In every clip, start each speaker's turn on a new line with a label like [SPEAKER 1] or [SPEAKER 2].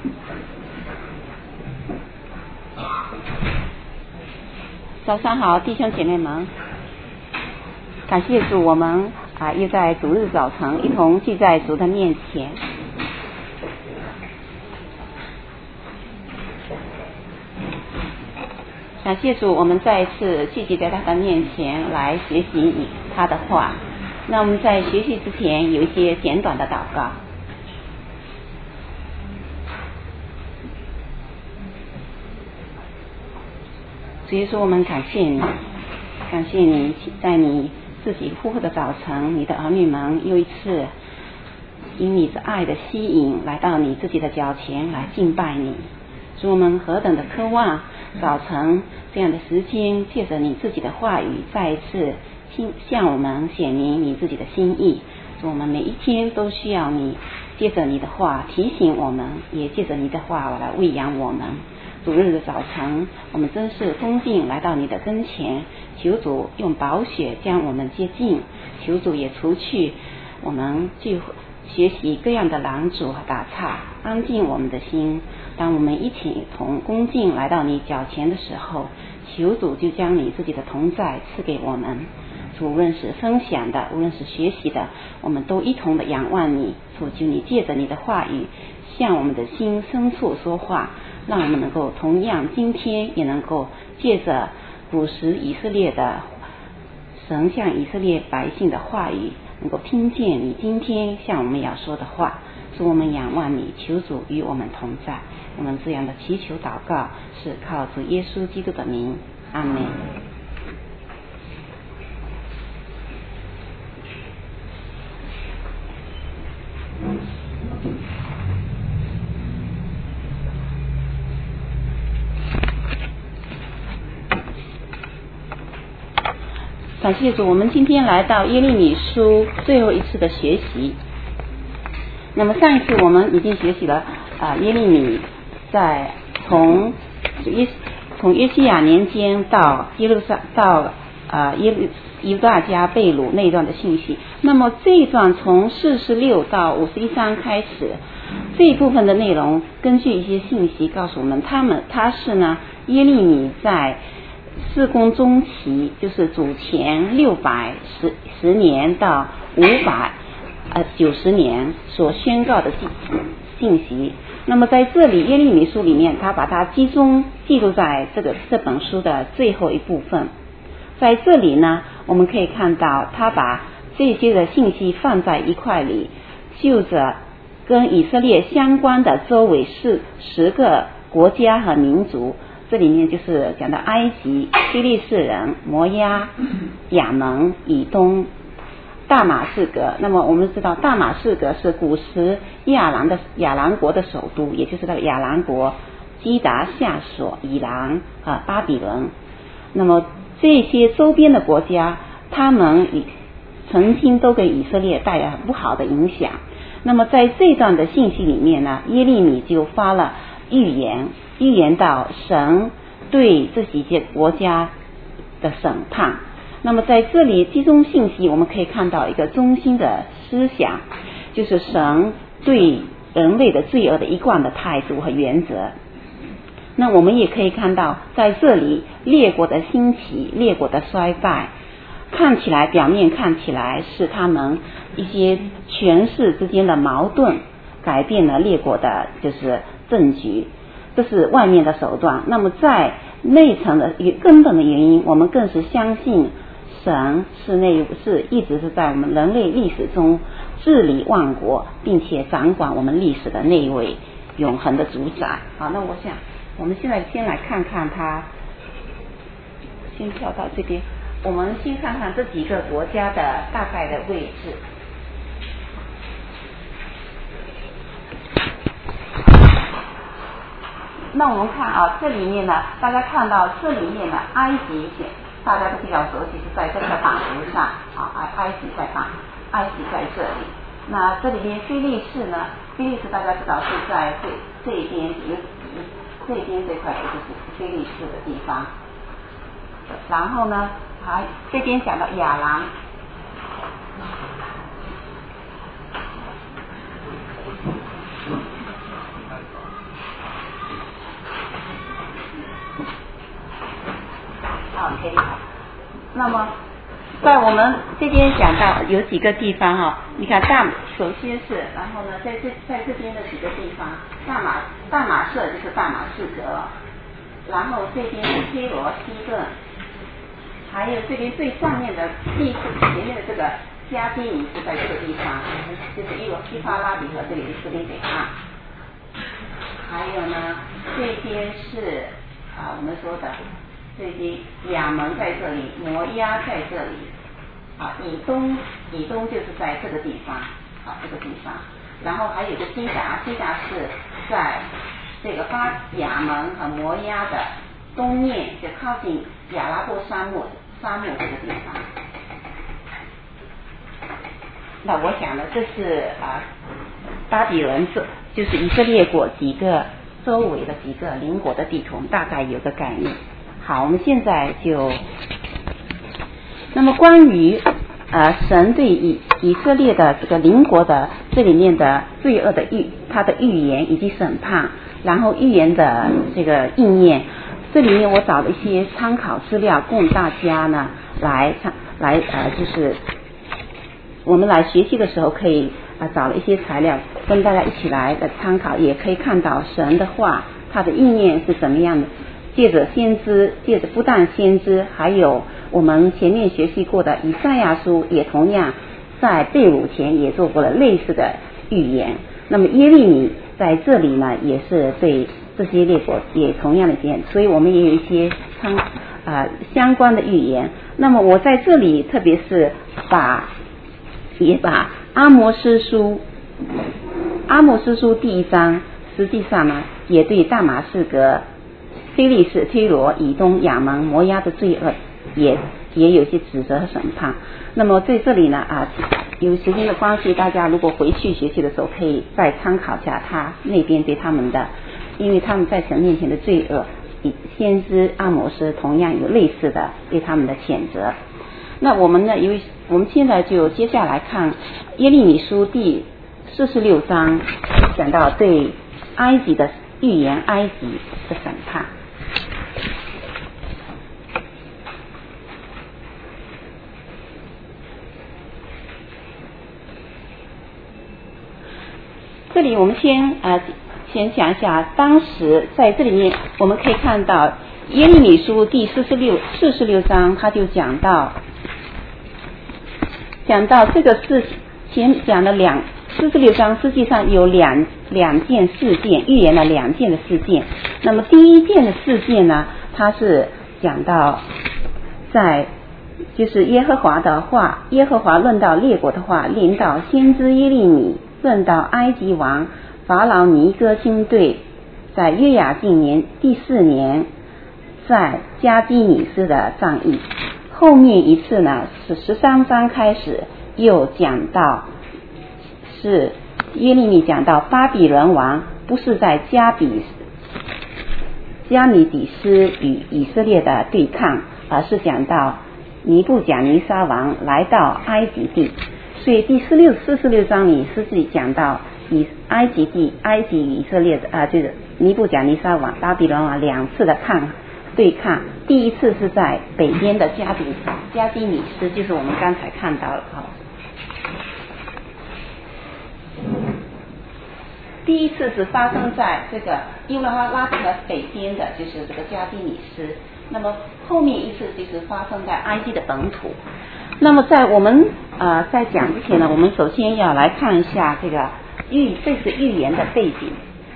[SPEAKER 1] 早上好，弟兄姐妹们，感谢主，我们又在主日早晨一同聚在主的面前。感谢主，我们再一次聚集在他的面前来学习他的话。那我们在学习之前有一些简短的祷告。主耶稣，我们感谢你，感谢你在你自己呼呼的早晨，你的儿女们又一次因你的爱的吸引来到你自己的脚前来敬拜你。主，我们何等的渴望早晨这样的时间，借着你自己的话语再一次向我们显明你自己的心意。主，我们每一天都需要你借着你的话提醒我们，也借着你的话来喂养我们。主日的早晨，我们真是恭敬来到你的跟前，求主用宝血将我们接近，求主也除去我们去学习各样的拦阻和打岔，安静我们的心。当我们一起同恭敬来到你脚前的时候，求主就将你自己的同在赐给我们。主，无论是分享的，无论是学习的，我们都一同的仰望你。主，求你借着你的话语向我们的心深处说话，让我们能够同样今天也能够借着古时以色列的神向以色列百姓的话语，能够听见你今天向我们要说的话。主，我们仰望你，求主与我们同在。我们这样的祈求祷告是靠主耶稣基督的名，阿们。感谢主，我们今天来到耶利米书最后一次的学习。那么上一次我们已经学习了耶利米在从约西亚年间到犹大家被掳那一段的信息。那么这一段从46到51章开始，这一部分的内容根据一些信息告诉我们，他是呢耶利米在事工中期，就是主前610年到590年所宣告的信息。那么在这里耶利米书里面，他把它集中记录在这本书的最后一部分。在这里呢，我们可以看到他把这些的信息放在一块里，就着跟以色列相关的周围10个国家和民族。这里面就是讲到埃及、非利士人、摩押、亚门、以东、大马士革。那么我们知道大马士革是古时亚兰国的首都，也就是那个亚兰国、基达、夏索、以兰和巴比伦。那么这些周边的国家，他们曾经都给以色列带来不好的影响。那么在这段的信息里面呢，耶利米就发了预言到神对这几些国家的审判。那么在这里集中信息，我们可以看到一个中心的思想，就是神对人类的罪恶的一贯的态度和原则。那我们也可以看到在这里列国的兴起，列国的衰败，表面看起来是他们一些权势之间的矛盾改变了列国的就是政局，这是外面的手段。那么在内层的一个根本的原因，我们更是相信神是一直是在我们人类历史中治理万国，并且掌管我们历史的那一位永恒的主宰。好，那我想我们现在先来看看他，先跳到这边，我们先看看这几个国家的大概的位置。那我们看这里面呢，大家看到这里面呢，埃及大家都比较熟悉，是在这个版图上埃及在这里。那这里面非利士呢，大家知道是在这一边这边这块就是非利士的地方。然后呢，这边讲到亚兰。 那么在我们这边讲到有几个地方哈，你看首先是，然后呢在这边的几个地方，大马色就是大马士革，然后这边是推罗西顿，还有这边最上面的前面的这个加基尼是在这个地方，就是西法拉比和这里的斯里北岸。还有呢，这边是我们说的这些亚门在这里，摩押在这里，以东就是在这个地方，这个地方。然后还有个西达是在这个亚门和摩押的东面，就靠近亚拉伯沙漠这个地方。那我想呢，这是巴比伦就是以色列国几个周围的几个邻国的地图，大概有个概念。好，我们现在就，那么关于神对以色列的这个邻国的这里面的罪恶的他的预言以及审判，然后预言的这个应验，这里面我找了一些参考资料供大家呢来就是我们来学习的时候可以找了一些材料跟大家一起来参考，也可以看到神的话它的应验是怎么样的，借着不但先知，还有我们前面学习过的以赛亚书也同样在被掳前也做过了类似的预言。那么耶利米在这里呢也是对这些列国也同样的预言，所以我们也有一些相关的预言。那么我在这里特别是也把阿摩司书第1章实际上呢也对大马士革、非利士、推罗、以东、亚门、摩押的罪恶也有一些指责和审判。那么在这里呢有时间的关系，大家如果回去学习的时候可以再参考一下他那边对他们的，因为他们在神面前的罪恶，先知阿摩司同样有类似的对他们的谴责。那我们呢，因为我们现在就接下来看耶利米书第46章，讲到对埃及的预言，埃及的审判。这里我们先讲一下，当时在这里面我们可以看到耶利米书第46章，他就讲到这个是前讲了46章，实际上有两件事件，预言了2件的事件。那么第一件的事件呢，它是讲到就是耶和华论到列国的话，临到先知耶利米，论到埃及王法老尼哥军队在约雅敬年第4年在加基米斯的战役。后面一次呢是13章开始又讲到，是耶利米讲到巴比伦王不是在加米底斯与以色列的对抗，而是讲到尼布甲尼撒王来到埃及地。所以第46章里实际讲到埃及与以色列的就是尼布甲尼撒王巴比伦王2次的对抗。第一次是在北边的加基米斯，就是我们刚才看到了第一次是发生在这个幼拉特北边的，就是这个加基米斯。那么后面一次就是发生在埃及的本土。那么在我们在讲之前呢，我们首先要来看一下这是预言的背景。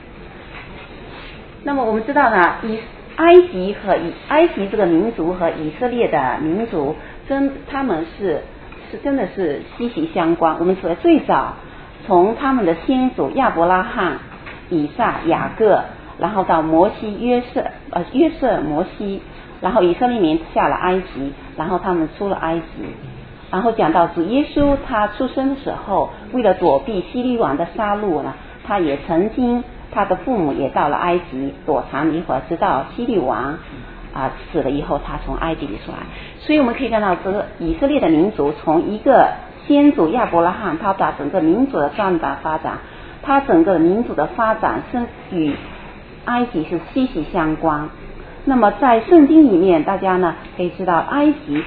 [SPEAKER 1] 那么我们知道呢，埃及这个民族和以色列的民族他们是真的是息息相关。我们说最早从他们的先祖亚伯拉罕、以撒、雅各，然后到摩西约瑟摩西，然后以色列民下了埃及，然后他们出了埃及。然后讲到主耶稣他出生的时候，为了躲避希律王的杀戮呢，他也曾经他的父母也到了埃及躲藏一会儿，直到希律王死了以后，他从埃及里出来。所以我们可以看到这个以色列的民族从一个先祖亚伯拉罕，他把整个民族的壮大发展，他整个民族的发展是与埃及是息息相关。那么在圣经里面，大家呢可以知道埃及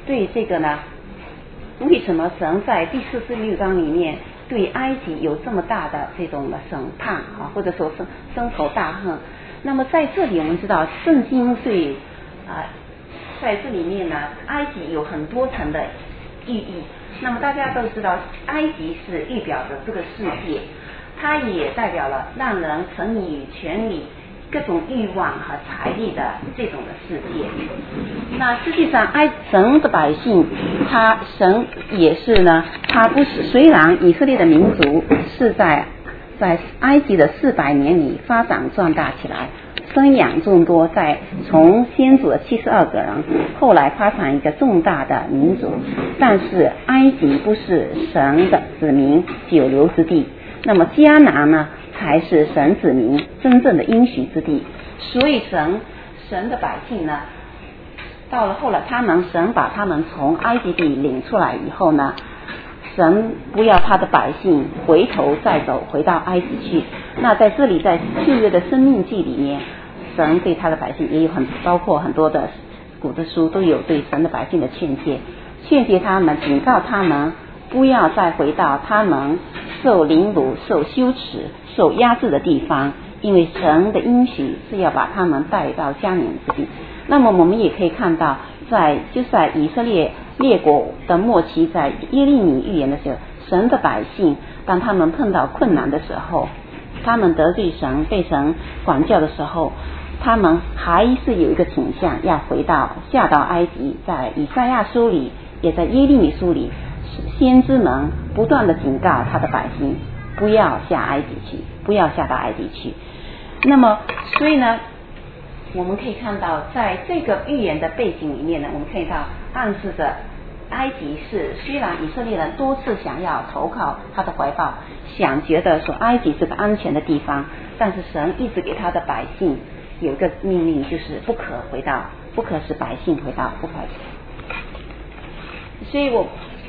[SPEAKER 1] 对这个呢，为什么神在第46章里面对埃及有这么大的这种的审判啊，或者说深仇大恨？那么在这里我们知道圣经对在这里面呢，埃及有很多层的寓意。那么大家都知道，埃及是预表着这个世界，它也代表了让人沉迷于权力、各种欲望和财力的这种的世界。那实际上神的百姓，神也是呢，他不是，虽然以色列的民族是在埃及的400年里发展壮大起来，生养众多，从先祖的72个人后来发展一个重大的民族，但是埃及不是神的子民久留之地，那么迦南呢才是神子民真正的应许之地。所以神的百姓呢，到了后来神把他们从埃及地领出来以后呢，神不要他的百姓回头再走回到埃及去。那在这里，在旧约的生命记里面，神对他的百姓也有包括很多的古的书都有对神的百姓的劝诫他们，警告他们不要再回到他们受凌辱、受羞耻、受压制的地方，因为神的应许是要把他们带到迦南之地。那么我们也可以看到，在以色列列国的末期，在耶利米预言的时候，神的百姓当他们碰到困难的时候，他们得罪神、被神管教的时候，他们还是有一个倾向要下到埃及。在以赛亚书里，也在耶利米书里，先知们不断的警告他的百姓不要下埃及去，不要下到埃及去。那么所以呢，我们可以看到在这个预言的背景里面呢，我们可以看到暗示着埃及是虽然以色列人多次想要投靠他的怀抱，想觉得说埃及是个安全的地方，但是神一直给他的百姓有一个命令，就是不可使百姓回到，不可。所以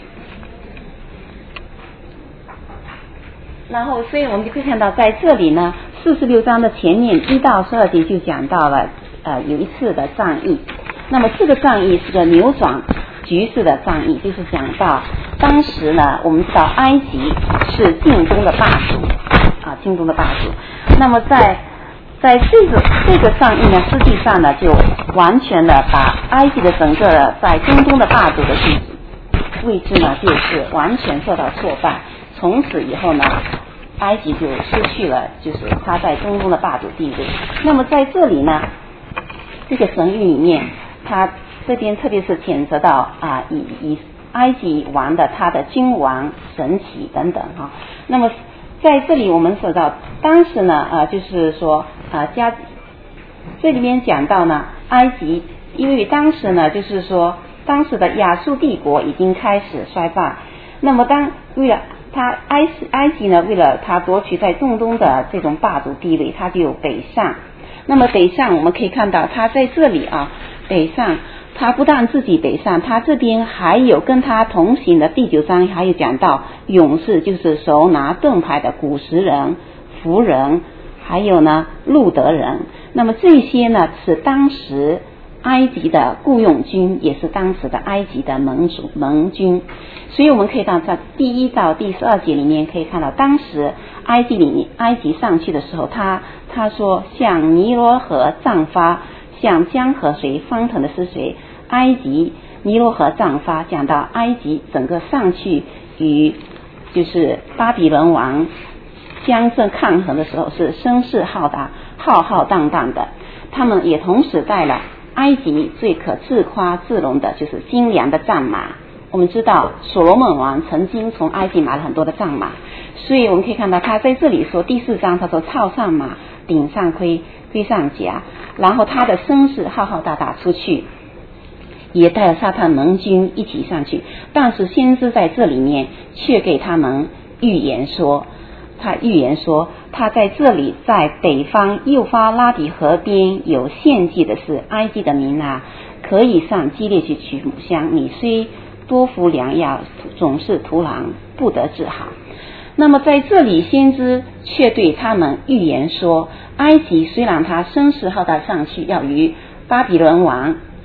[SPEAKER 1] 所以我们就可以看到，在这里呢，46章的前面1到12节就讲到了有一次的战役。那么这个战役是个扭转局势的战役，就是讲到当时呢，我们知道埃及是近东的霸主那么在这个战役呢，实际上呢就完全的把埃及的整个在中东的霸主的位置呢，就是完全受到挫败。从此以后呢，埃及就失去了就是他在中东的霸主地位。那么在这里呢，这个神谕里面，他这边特别是谴责到以埃及王的他的君王、神祇等等哈。那么在这里我们说到，当时呢就是说这里面讲到呢，埃及因为当时呢就是说当时的亚述帝国已经开始衰败，那么为了他埃及呢，为了他夺取在中东的这种霸主地位，他就北上。那么北上我们可以看到，他在这里北上，他不但自己北上，他这边还有跟他同行的第9章还有讲到勇士，就是手拿盾牌的古时人、弗人，还有呢路德人。那么这些呢是当时埃及的雇佣军，也是当时的埃及的盟军。所以我们可以在第1到第12节里面可以看到，当时埃及上去的时候，他说像尼罗河涨发，像江河水翻腾的是谁？埃及尼罗河涨发，讲到埃及整个上去与就是巴比伦王相争抗衡的时候是声势浩大、浩浩荡荡的。他们也同时带了埃及最可自夸自荣的就是精良的战马。我们知道所罗门王曾经从埃及买了很多的战马，所以我们可以看到他在这里说第4章他说操上马，顶上盔，盔上甲，然后他的声势浩浩大大出去，也带了撒旦盟军一起上去。但是先知在这里面却给他们预言说他在这里在北方幼发拉底河边有献祭的是埃及的民可以上基列去取母香，你虽多服良药，总是徒劳，不得治好。那么在这里先知却对他们预言说，埃及虽然他声势浩大上去，要与巴比伦王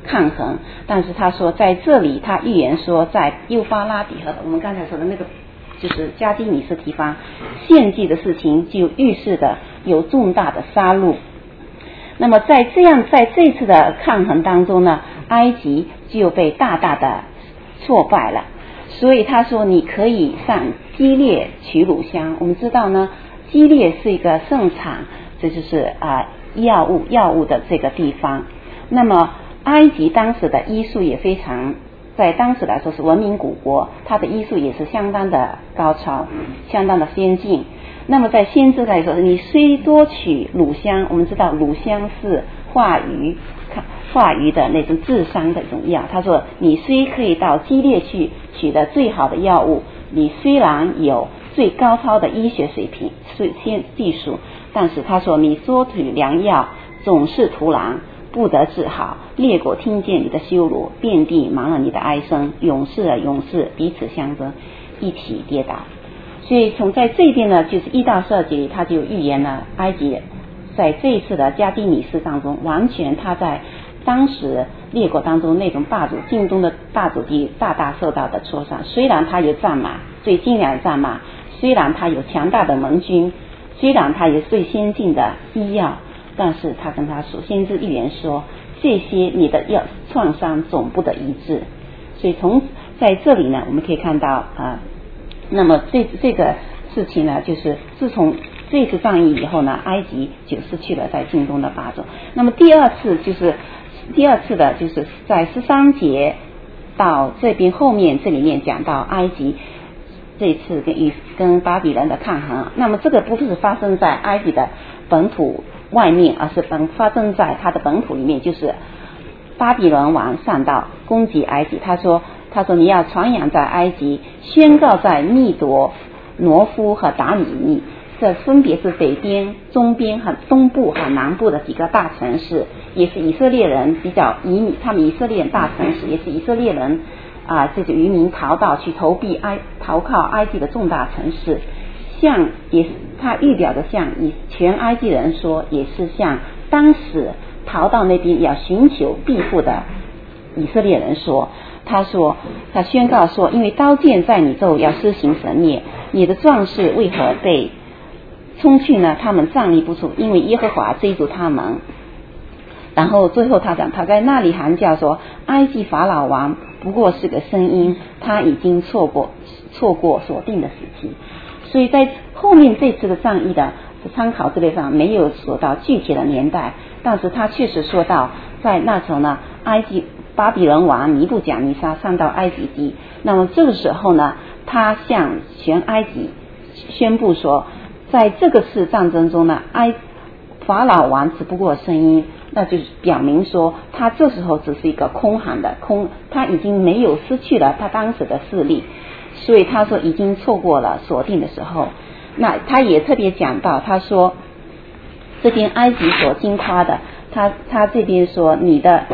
[SPEAKER 1] 抗衡。但是他说在这里他预言说，在幼发拉底河我们刚才说的那个就是加基米斯地方献祭的事情，就预示的有重大的杀戮。那么在这次的抗衡当中呢，埃及就被大大的挫败了。所以他说你可以上基列取乳香。我们知道呢，基列是一个盛产这就是药物的这个地方。那么埃及当时的医术也非常，在当时来说是文明古国，它的医术也是相当的高超，相当的先进。那么在先知来说，你虽多取乳香，我们知道乳香是化瘀的那种治伤的一种药。他说你虽可以到基列去取得最好的药物，你虽然有最高超的医学水平技术，但是他说你多取良药总是徒然，不得治好。列国听见你的羞辱，遍地忙了你的哀声，勇士彼此相争，一起跌倒。所以从在这边呢，就是1到12节里他就预言了埃及在这一次的加基米斯当中，完全他在当时列国当中那种霸主近东的霸主地大大受到的挫伤。虽然他有战马，最精良的战马，虽然他有强大的盟军，虽然他有最先进的医药，但是他跟他说，先知预言说，这些你的创伤总不得医治。所以从在这里呢，我们可以看到那么这个事情呢，就是自从这次战役以后呢，埃及就失去了在近东的霸主。那么第二次的就是在13节到这边后面，这里面讲到埃及这次跟巴比伦的抗衡。那么这个不是发生在埃及的本土外面，而是发生在他的本土里面，就是巴比伦王上到攻击埃及。他说你要传扬在埃及，宣告在密朵、挪夫和达米尼，这分别是北边、中边和东部和南部的几个大城市，也是以色列人比较移民，他们以色列人大城市，也是以色列人这些渔民逃靠埃及的重大城市。也是他预表的向全埃及人说，也是向当时逃到那边要寻求庇护的以色列人说。他宣告说，因为刀剑在你周要施行神灭，你的壮士为何被冲去呢？他们站立不住，因为耶和华追逐他们。然后最后他在那里喊叫说，埃及法老王不过是个声音，他已经错过所定的时期。所以在后面这次的战役的参考资料上没有说到具体的年代，但是他确实说到在那时候呢，巴比伦王尼布甲尼撒上到埃及地。那么这个时候呢，他向全埃及宣布说，在这个次战争中呢，法老王只不过声音，那就是表明说他这时候只是一个空喊的他已经没有失去了他当时的势力。所以他说已经错过了锁定的时候。那他也特别讲到，他说这边埃及所经夸的，他这边说你的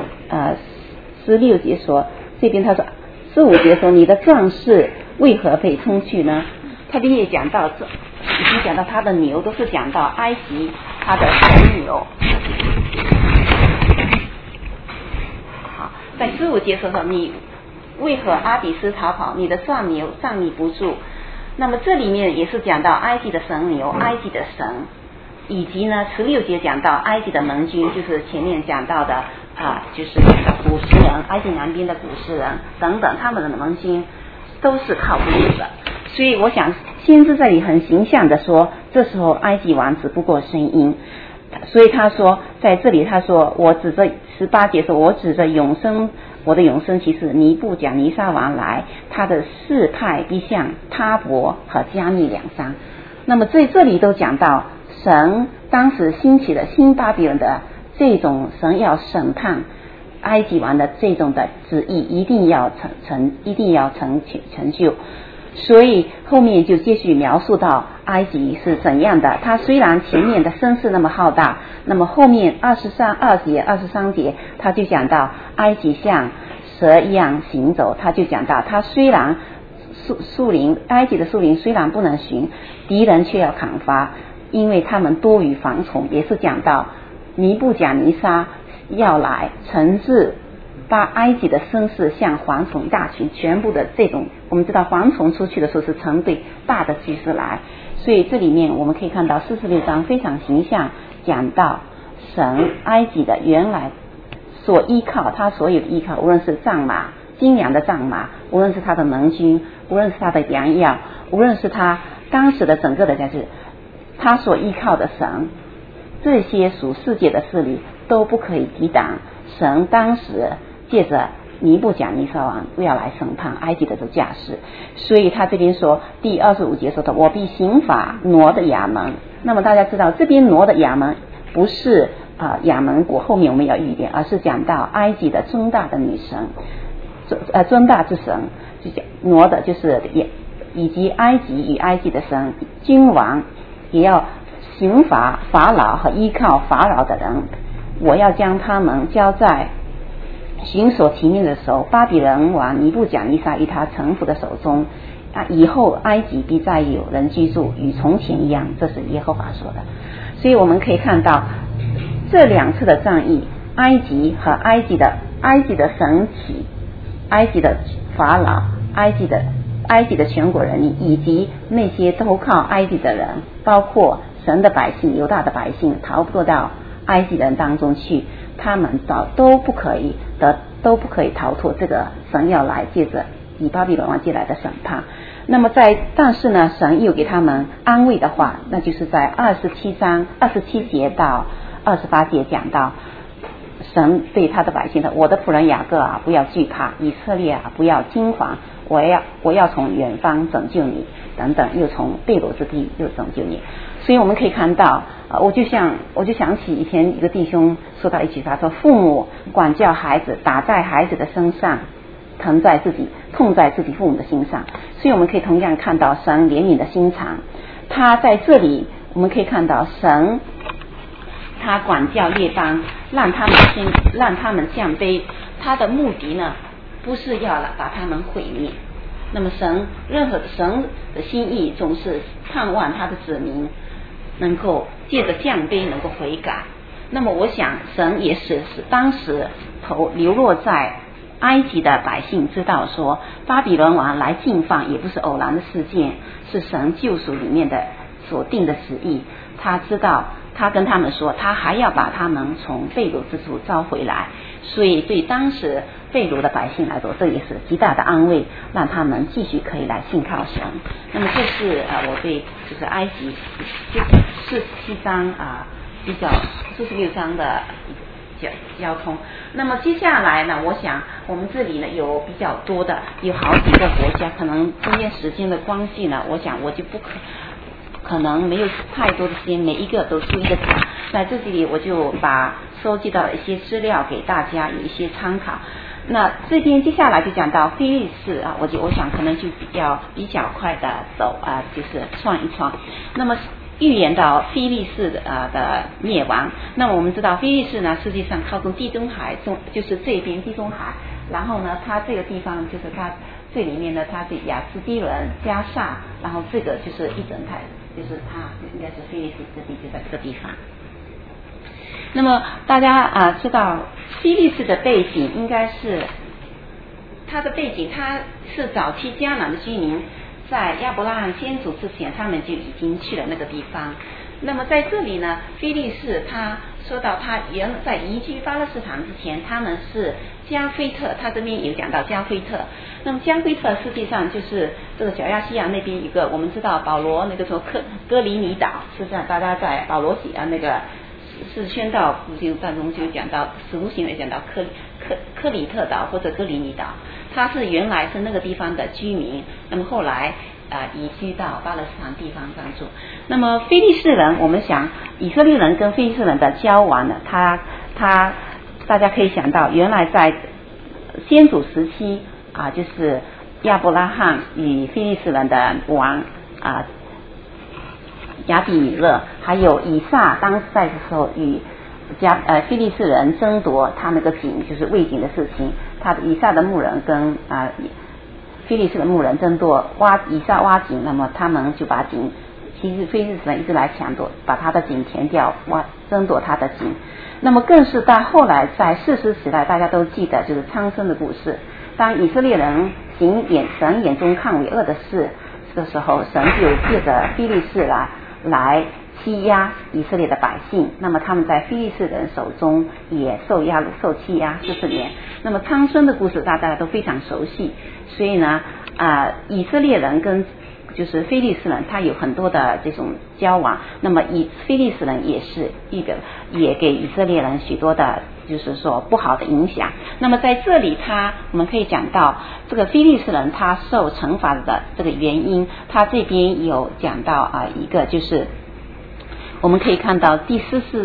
[SPEAKER 1] 16节说，这边他说15节说你的壮士为何被冲去呢？他也讲到已经讲到他的牛，都是讲到埃及他的神牛。好，在15节说你为何阿比斯逃跑？你的壮牛站立不住。那么这里面也是讲到埃及的神牛，埃及的神，以及呢16节讲到埃及的盟军，就是前面讲到的就是古时人，埃及南边的古时人等等，他们的盟军都是靠不住的。所以我想先知这里很形象的说，这时候埃及王只不过声音。所以他说在这里他说，我指着18节说，我指着我的永生骑士尼布甲尼撒王来，他的事态必向他伯和加密两山。那么在这里都讲到神当时兴起的新巴比伦的这种神要审判埃及王的这种的旨意一定要成就。所以后面就继续描述到埃及是怎样的。他虽然前面的声势那么浩大，那么后面23节他就讲到埃及像蛇一样行走。他就讲到他虽然埃及的树林虽然不能寻，敌人却要砍伐，因为他们多于蝗虫。也是讲到尼布甲尼撒要来惩治把埃及的绅士像蝗虫一大群，全部的这种，我们知道蝗虫出去的时候是成对大的趋势来，所以这里面我们可以看到46章非常形象讲到神埃及的原来所依靠，他所有的依靠，无论是藏马精良的藏马，无论是他的盟军，无论是他的良药，无论是他当时的整个的就是他所依靠的神，这些属世界的势力都不可以抵挡神当时借着尼布甲尼撒王要来审判埃及的这架势。所以他这边说第25节说的我必刑罚挪的亚门。那么大家知道这边挪的亚门不是亚门国，后面我们要预言，而是讲到埃及的尊大的女神，尊大之神，就讲挪的就是以及埃及与埃及的神君王，也要刑罚法老和依靠法老的人，我要将他们交在寻索其命的时候，巴比伦王尼布甲尼撒与他臣服的手中，以后埃及必再有人居住，与从前一样，这是耶和华说的。所以我们可以看到这两次的战役，埃及和埃及的神体，埃及的法老，埃及的全国人民，以及那些都靠埃及的人，包括神的百姓，犹大的百姓逃不到埃及人当中去，他们都不可以逃脱这个神要来借着以巴比伦王借来的审判。那么但是呢，神又给他们安慰的话，那就是在27章27节到28节讲到神对他的百姓的，我的仆人雅各啊，不要惧怕，以色列啊，不要惊惶，我要从远方拯救你，等等，又从被掳之地又拯救你。所以我们可以看到我就想起以前一个弟兄说到一句话，说父母管教孩子，打在孩子的身上，痛在自己父母的心上。所以我们可以同样看到神怜悯的心肠，他在这里我们可以看到神他管教列邦，让他们降卑，他的目的呢不是要把他们毁灭。那么任何神的心意总是盼望他的子民能够借着降卑能够悔改。那么我想神也是当时流落在埃及的百姓知道说巴比伦王来进犯也不是偶然的事件，是神救赎里面的所定的旨意。他知道，他跟他们说他还要把他们从被掳之处招回来，所以对当时被掳的百姓来说，这也是极大的安慰，让他们继续可以来信靠神。那么这是我对就是埃及47章比较46章的交通。那么接下来呢，我想我们这里呢有比较多的，有好几个国家，可能中间时间的关系呢，我想我就不可能没有太多的时间每一个都逐一的讲，在这里我就把收集到一些资料给大家有一些参考。那这边接下来就讲到非利士我想可能就比较快的走就是串一串。那么预言到非利士的灭亡。那么我们知道非利士呢实际上靠近地中海就是这边地中海，然后呢它这个地方就是它这里面呢它是亚斯基伦加萨，然后这个就是一整台，就是它应该是非利士之地，就在这个地方。那么大家知道非利士的背景应该是它的背景，它是早期迦南的居民，在亚伯拉罕先祖之前他们就已经去了那个地方。那么在这里呢，非利士他说到他原在移居巴勒斯坦之前，他们是加菲特，他这边有讲到加菲特。那么加菲特实际上就是这个小亚细亚那边一个，我们知道保罗那个时候哥里尼岛，是这样，大家在保罗那个是宣道复兴当中就讲到使徒行为讲到克里特岛或者哥里尼岛，他是原来是那个地方的居民，那么后来移居到巴勒斯坦地方当中。那么非利士人，我们想以色列人跟非利士人的交往呢，大家可以想到原来在先祖时期就是亚伯拉罕与非利士人的王亚比米勒，还有以撒当时在的时候与非利士人争夺他那个井，就是喂井的事情，他的以撒的牧人跟非利士的牧人争夺以撒挖井，那么他们就把井其实非利士人一直来抢夺，把他的井填掉，争夺他的井。那么更是到后来在士师时代，大家都记得就是参孙的故事。当以色列人行神眼中看为恶的事的时候，神就借着非利士来欺压以色列的百姓。那么他们在非利士人手中也受欺压14年。那么参孙的故事大家都非常熟悉，所以呢以色列人跟就是非利士人他有很多的这种交往，那么非利士人也给以色列人许多的就是说不好的影响。那么在这里我们可以讲到这个非利士人他受惩罚的这个原因，他这边有讲到一个就是我们可以看到第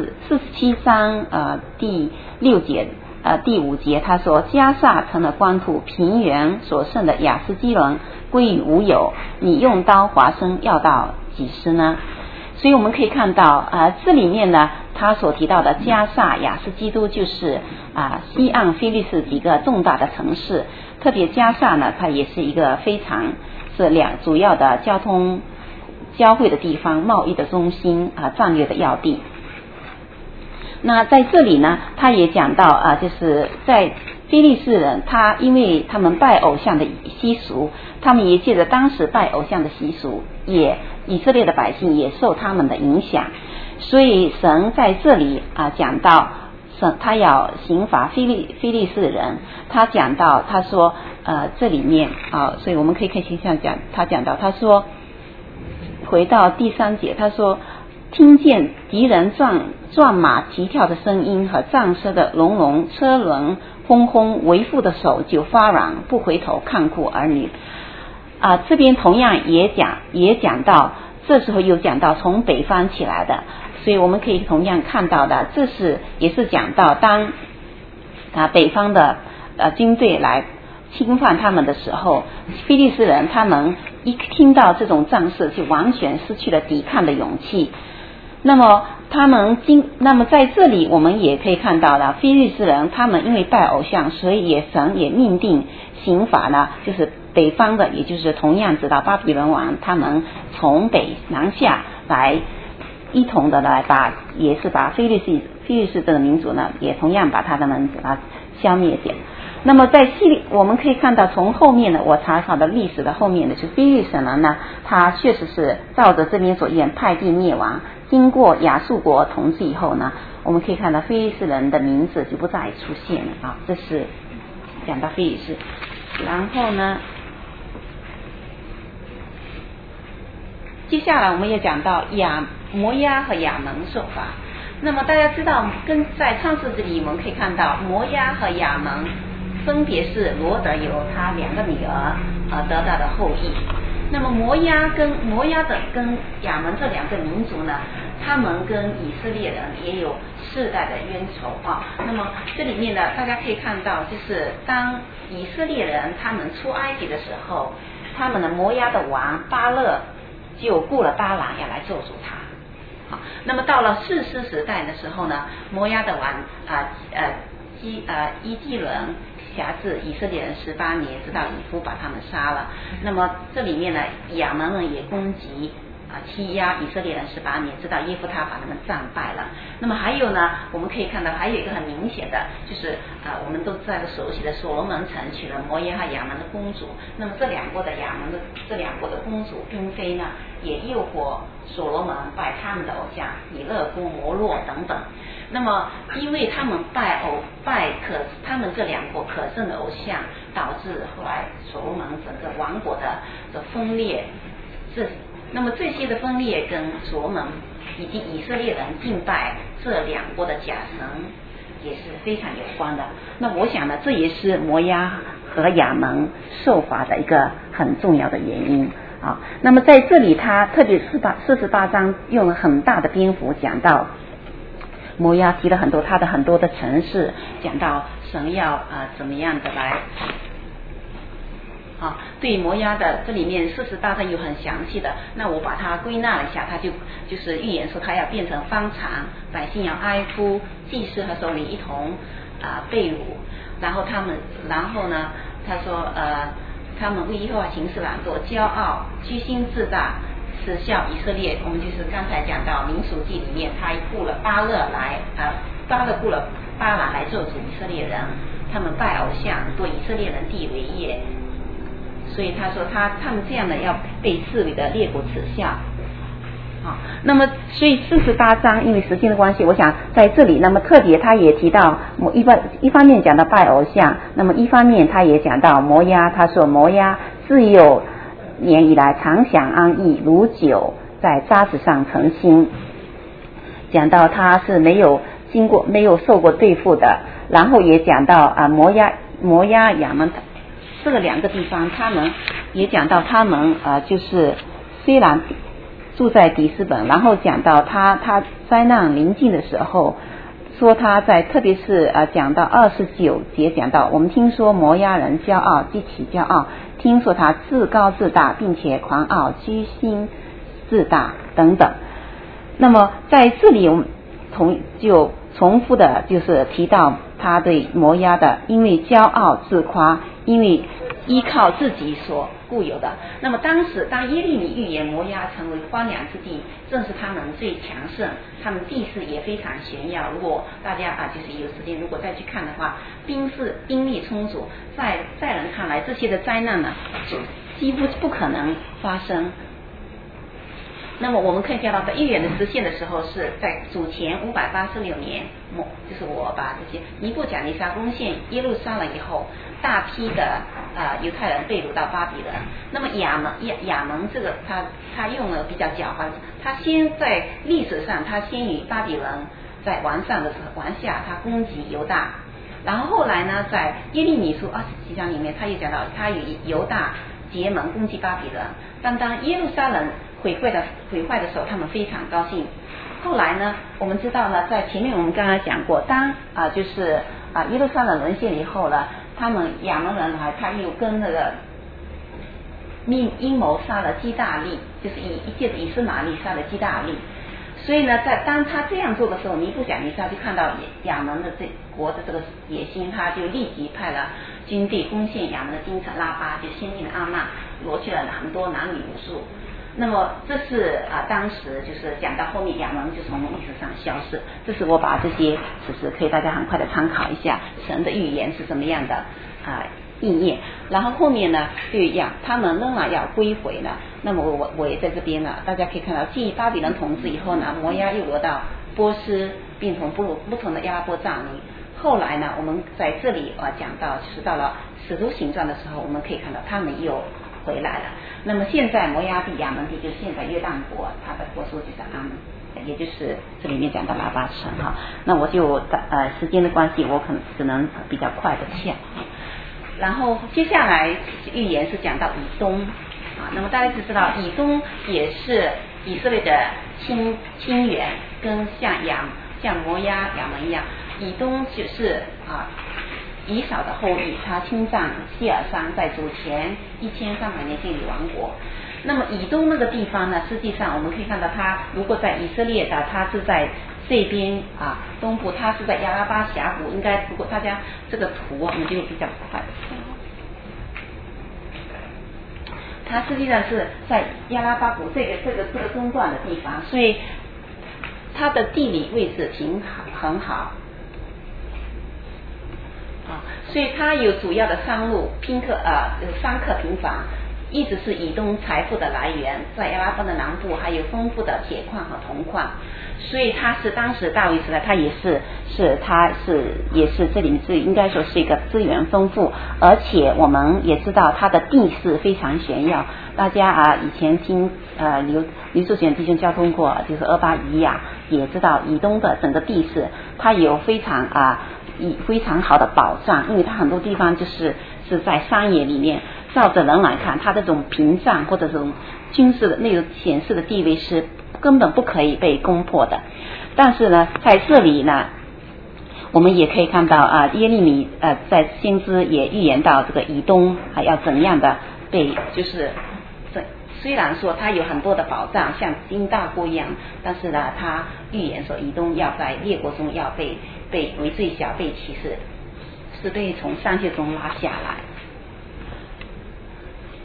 [SPEAKER 1] 47章第6节第5节，他说迦萨成了光土，平原所剩的亚斯基伦归于无有，你用刀划生要到几时呢？所以我们可以看到这里面呢他所提到的迦萨、亚斯基都就是西岸非利士几个重大的城市，特别迦萨呢它也是一个非常是主要的交汇的地方，贸易的中心战略的要地。那在这里呢他也讲到就是在非利士人因为他们拜偶像的习俗，他们也借着当时拜偶像的习俗，以色列的百姓也受他们的影响，所以神在这里讲到他要刑罚非利士人。他讲到他说这里面所以我们可以看形象讲，他讲到他说回到第3节，他说听见敌人撞马蹄跳的声音和战车的隆隆，车轮轰轰，为父的手就发软，不回头看顾儿女。这边同样也讲到，这时候又讲到从北方起来的，所以我们可以同样看到的，也是讲到当北方的军队来侵犯他们的时候，非利士人他们一听到这种战事就完全失去了抵抗的勇气。那么在这里我们也可以看到了，非利士人他们因为拜偶像，所以神也命定刑罚呢，就是北方的，也就是同样直到巴比伦王他们从北南下来一同的来也是把非利士这个民族呢，也同样把他们消灭掉。那么在我们可以看到从后面的我查考的历史的后面的就是非利士人呢，他确实是照着这边所言派地灭亡。经过亚述国统治以后呢，我们可以看到非利士人的名字就不再出现了这是讲到非利士。然后呢接下来我们也讲到摩押和亚门受罚。那么大家知道在创世纪里我们可以看到摩押和亚门分别是罗德有他2个女儿得到的后裔。那么摩押跟亚门这2个民族呢，他们跟以色列人也有世代的冤仇那么这里面呢大家可以看到，就是当以色列人他们出埃及的时候，他们的摩押的王巴勒就雇了巴郎要来咒诅他。那么到了士师时代的时候呢，摩押的王伊基伦辖制以色列人18年，直到以夫把他们杀了。那么这里面呢，亚门人也攻击欺压以色列人18年，直到耶夫他把他们战败了。那么还有呢，我们可以看到还有一个很明显的，就是我们都在熟悉的所罗门城娶了摩押和亚门的公主。那么这两国的公主嫔妃呢，也诱惑所罗门拜他们的偶像以勒姑、摩洛等等。那么因为他们他们这2国可憎的偶像，导致后来所罗门整个王国的分裂。那么这些的分裂跟所罗门以及以色列人敬拜这2国的假神也是非常有关的。那我想呢，这也是摩押和亚门受罚的一个很重要的原因那么在这里他特别48章用了很大的篇幅讲到摩押，提了他的很多的城市，讲到神要怎么样的来对摩押的这里面48章有很详细的，那我把它归纳了一下，他就是预言说他要变成方场，百姓要哀哭，祭司和首领一同被掳，然后呢他说他们为耶和华行事懒惰，骄傲，居心自大， 耻笑以色列。我们就是刚才讲到民数记里面，他雇了巴勒雇了巴兰来做主以色列人，他们拜偶像，夺以色列人地为业，所以他说他们这样的要被四围的列国耻笑。好，那么所以48章因为时间的关系，我想在这里，那么特别他也提到一方面讲到拜偶像，那么一方面他也讲到摩押，他说摩押自有年以来常享安逸，如酒在渣子上成新，讲到他是没有受过对付的，然后也讲到摩押亚门这个两个地方，他们也讲到他们就是虽然住在底斯本，然后讲到他灾难临近的时候，说他在特别是讲到29节讲到，我们听说摩押人骄傲，极其骄傲，听说他自高自大，并且狂傲，居心自大等等。那么在这里我们就重复的就是提到他对摩押的，因为骄傲自夸，因为依靠自己所固有的。那么当时当耶利米预言摩押成为荒凉之地，正是他们最强盛，他们地势也非常炫耀。如果大家就是有时间如果再去看的话，兵力充足，在人看来这些的灾难呢就几乎不可能发生。那么我们可以看到在预言的实现的时候是在主前586年，就是我把这些尼布甲尼撒攻陷耶路撒冷以后，大批的犹太人被掳到巴比伦。那么亚门这个他用了比较狡猾，他先在历史上他先与巴比伦在王下他攻击犹大，然后后来呢在耶利米书27章里面他也讲到他与犹大结盟攻击巴比伦。当耶路撒冷毁坏的时候，他们非常高兴。后来呢，我们知道呢，在前面我们刚刚讲过，当就是耶路撒冷沦陷以后呢，他们亚门人他又跟那个阴谋杀了基大利，就是借着以斯玛利杀了基大利。所以呢，当他这样做的时候，尼布甲尼撒就看到亚门的这国的这个野心，他就立即派了军队攻陷亚门的京城拉巴，就先进的阿曼，夺去了很多男女无数。那么这是当时就是讲到后面亚门就从历史上消失。这是我把这些只是可以大家很快的参考一下神的预言是怎么样的应验。然后后面呢就一样，他们仍然要归回了。那么我也在这边呢，大家可以看到，继巴比伦统治以后呢，摩押又挪到波斯，并从不同的阿拉伯占领。后来呢，我们在这里讲到，就是到了使徒行传的时候，我们可以看到他们又回来了。那么现在摩押地、亚门地就是现在约旦国，它的国属就是阿门，也就是这里面讲到拉巴城哈。那我就时间的关系，我可能只能比较快的讲。然后接下来预言是讲到以东那么大家就知道以东也是以色列的亲缘，跟像摩押、亚门一样，以东就是以扫的后裔，他侵占希尔山，在主前1300年建立王国。那么以东那个地方呢，实际上我们可以看到，他如果在以色列的，他是在这边东部，他是在亚拉巴峡谷。应该如果大家这个图我们就比较快的看，它实际上是在亚拉巴谷这个中段的地方，所以它的地理位置很好。所以它有主要的商路，商客平房，一直是以东财富的来源。在亚拉巴的南部还有丰富的铁矿和铜矿，所以它是当时大卫时代，它也是这里面是应该说是一个资源丰富，而且我们也知道它的地势非常炫耀。大家以前听刘志贤弟兄交通过，就是俄巴伊亚，也知道以东的整个地势，它有非常好的保障，因为它很多地方是在山野里面，照着人来看，它这种屏障或者这种军事的那个显示的地位是根本不可以被攻破的。但是呢，在这里呢，我们也可以看到耶利米在先知也预言到这个以东要怎样的被就是虽然说它有很多的保障，像金大锅一样，但是呢，他预言说以东要在列国中要被为最小，被歧视，是被从山穴中拉下来。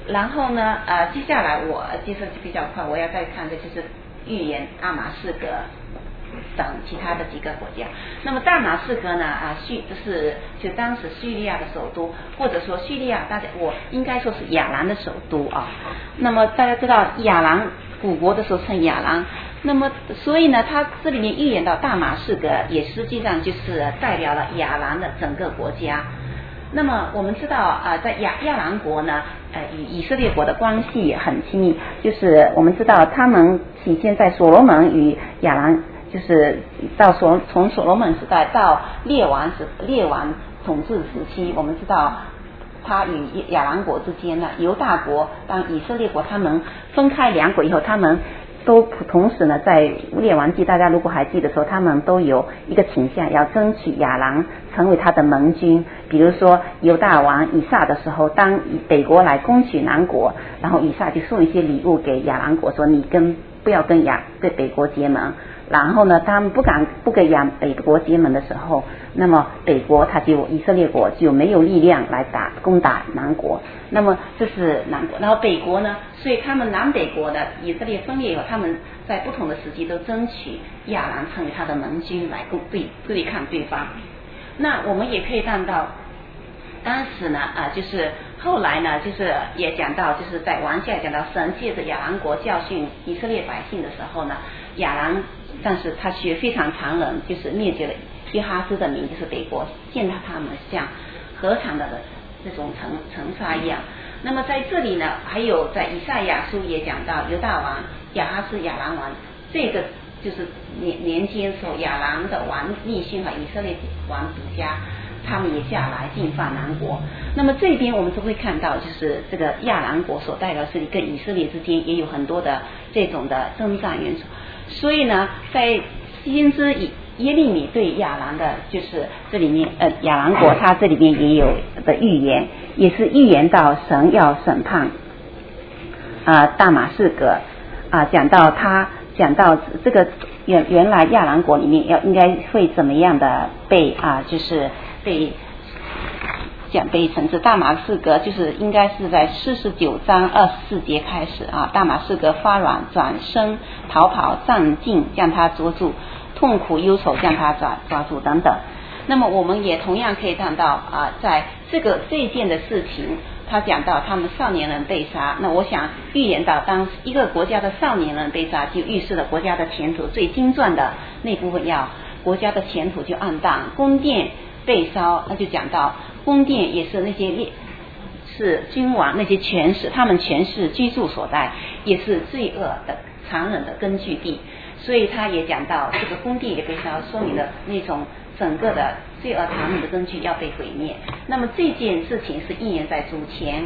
[SPEAKER 1] 然后呢接下来我介绍比较快，我要再看的就是预言大马士革等其他的几个国家。那么大马士革呢就当时叙利亚的首都，或者说叙利亚我应该说是亚兰的首都啊。那么大家知道亚兰古国的时候称亚兰，那么所以呢它这里面预言到大马士革也实际上就是代表了亚兰的整个国家。那么我们知道在亚兰国呢与以色列国的关系也很亲密，就是我们知道他们体现在所罗门与亚兰，就是从所罗门时代到列王统治时期，我们知道他与亚兰国之间呢，犹大国当以色列国他们分开两国以后，他们都同时呢在列王记，大家如果还记得说，他们都有一个倾向要争取亚兰成为他的盟军。比如说犹大王以撒的时候，当北国来攻取南国，然后以撒就送一些礼物给亚兰国，说你不要跟北国结盟。然后呢他们不跟北国结盟的时候，那么北国以色列国就没有力量来攻打南国。那么这是南国，然后北国呢，所以他们南北国的以色列分裂以后，他们在不同的时期都争取亚兰成为他的盟军来对抗对方。那我们也可以看到当时呢就是后来呢就是也讲到，就是在王下讲到神借着亚兰国教训以色列百姓的时候呢，亚兰但是他却非常残忍，就是灭绝了约哈斯的民，就是北国，践踏他们像禾场的这种尘沙一样。那么在这里呢，还有在以赛亚书也讲到犹大王亚哈斯亚兰王，这个就是年间时候亚兰的王逆逊和以色列王底家，他们也下来进犯南国。那么这边我们都会看到，就是这个亚兰国所代表是跟以色列之间也有很多的这种的征战元素。所以呢在先知耶利米对亚兰的，就是这里面亚兰国他这里面也有的预言，也是预言到神要审判大马士革讲到这个原来亚兰国里面应该会怎么样的就是被惩治。大马士革就是应该是在49章24节开始大马士革发软转身逃跑，战尽将他捉住，痛苦忧愁将他抓住等等。那么我们也同样可以看到在这件的事情，他讲到他们少年人被杀。那我想预言到当一个国家的少年人被杀，就预示了国家的前途最精钻的那部分国家的前途就暗淡。宫殿被烧，那就讲到宫殿也是那些是君王那些权势，他们权势居住所在，也是罪恶的残忍的根据地。所以他也讲到这个宫殿也被烧，说明了那种整个的罪恶残忍的根据要被毁灭。那么这件事情是应验在主前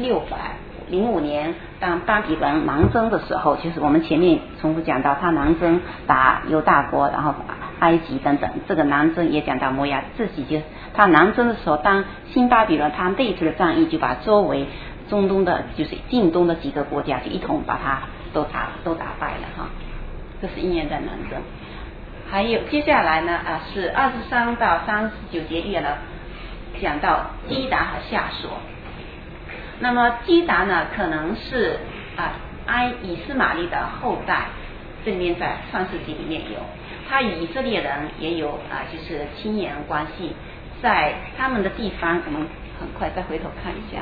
[SPEAKER 1] 605年，当巴比伦南征的时候，就是我们前面重复讲到他南征打犹大国，然后埃及等等，这个南征也讲到摩押，自己就他南征的时候，当新巴比伦他这一次的战役就把周围中东的就是近东的几个国家就一同把他都打败了这是应验在南征。还有接下来呢是23到39节预言了，讲到基达和夏所。那么基达呢可能是以斯玛利的后代，这里面在创世纪里面有，他与以色列人也有就是亲缘关系，在他们的地方，我们很快再回头看一下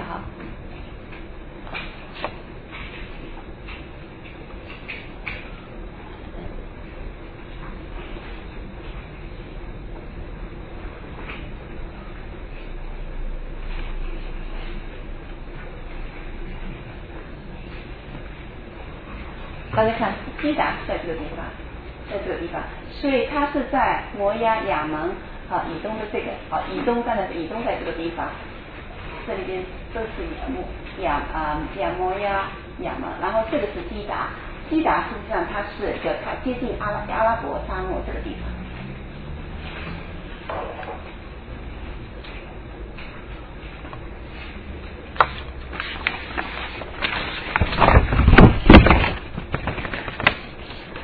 [SPEAKER 1] 大家看基达在这个地方，所以它是在摩押亚门以东的这个以东在这个地方，这里边都是亚摩押亚门，然后这个是基达实际上它是它接近阿拉伯沙漠这个地方。那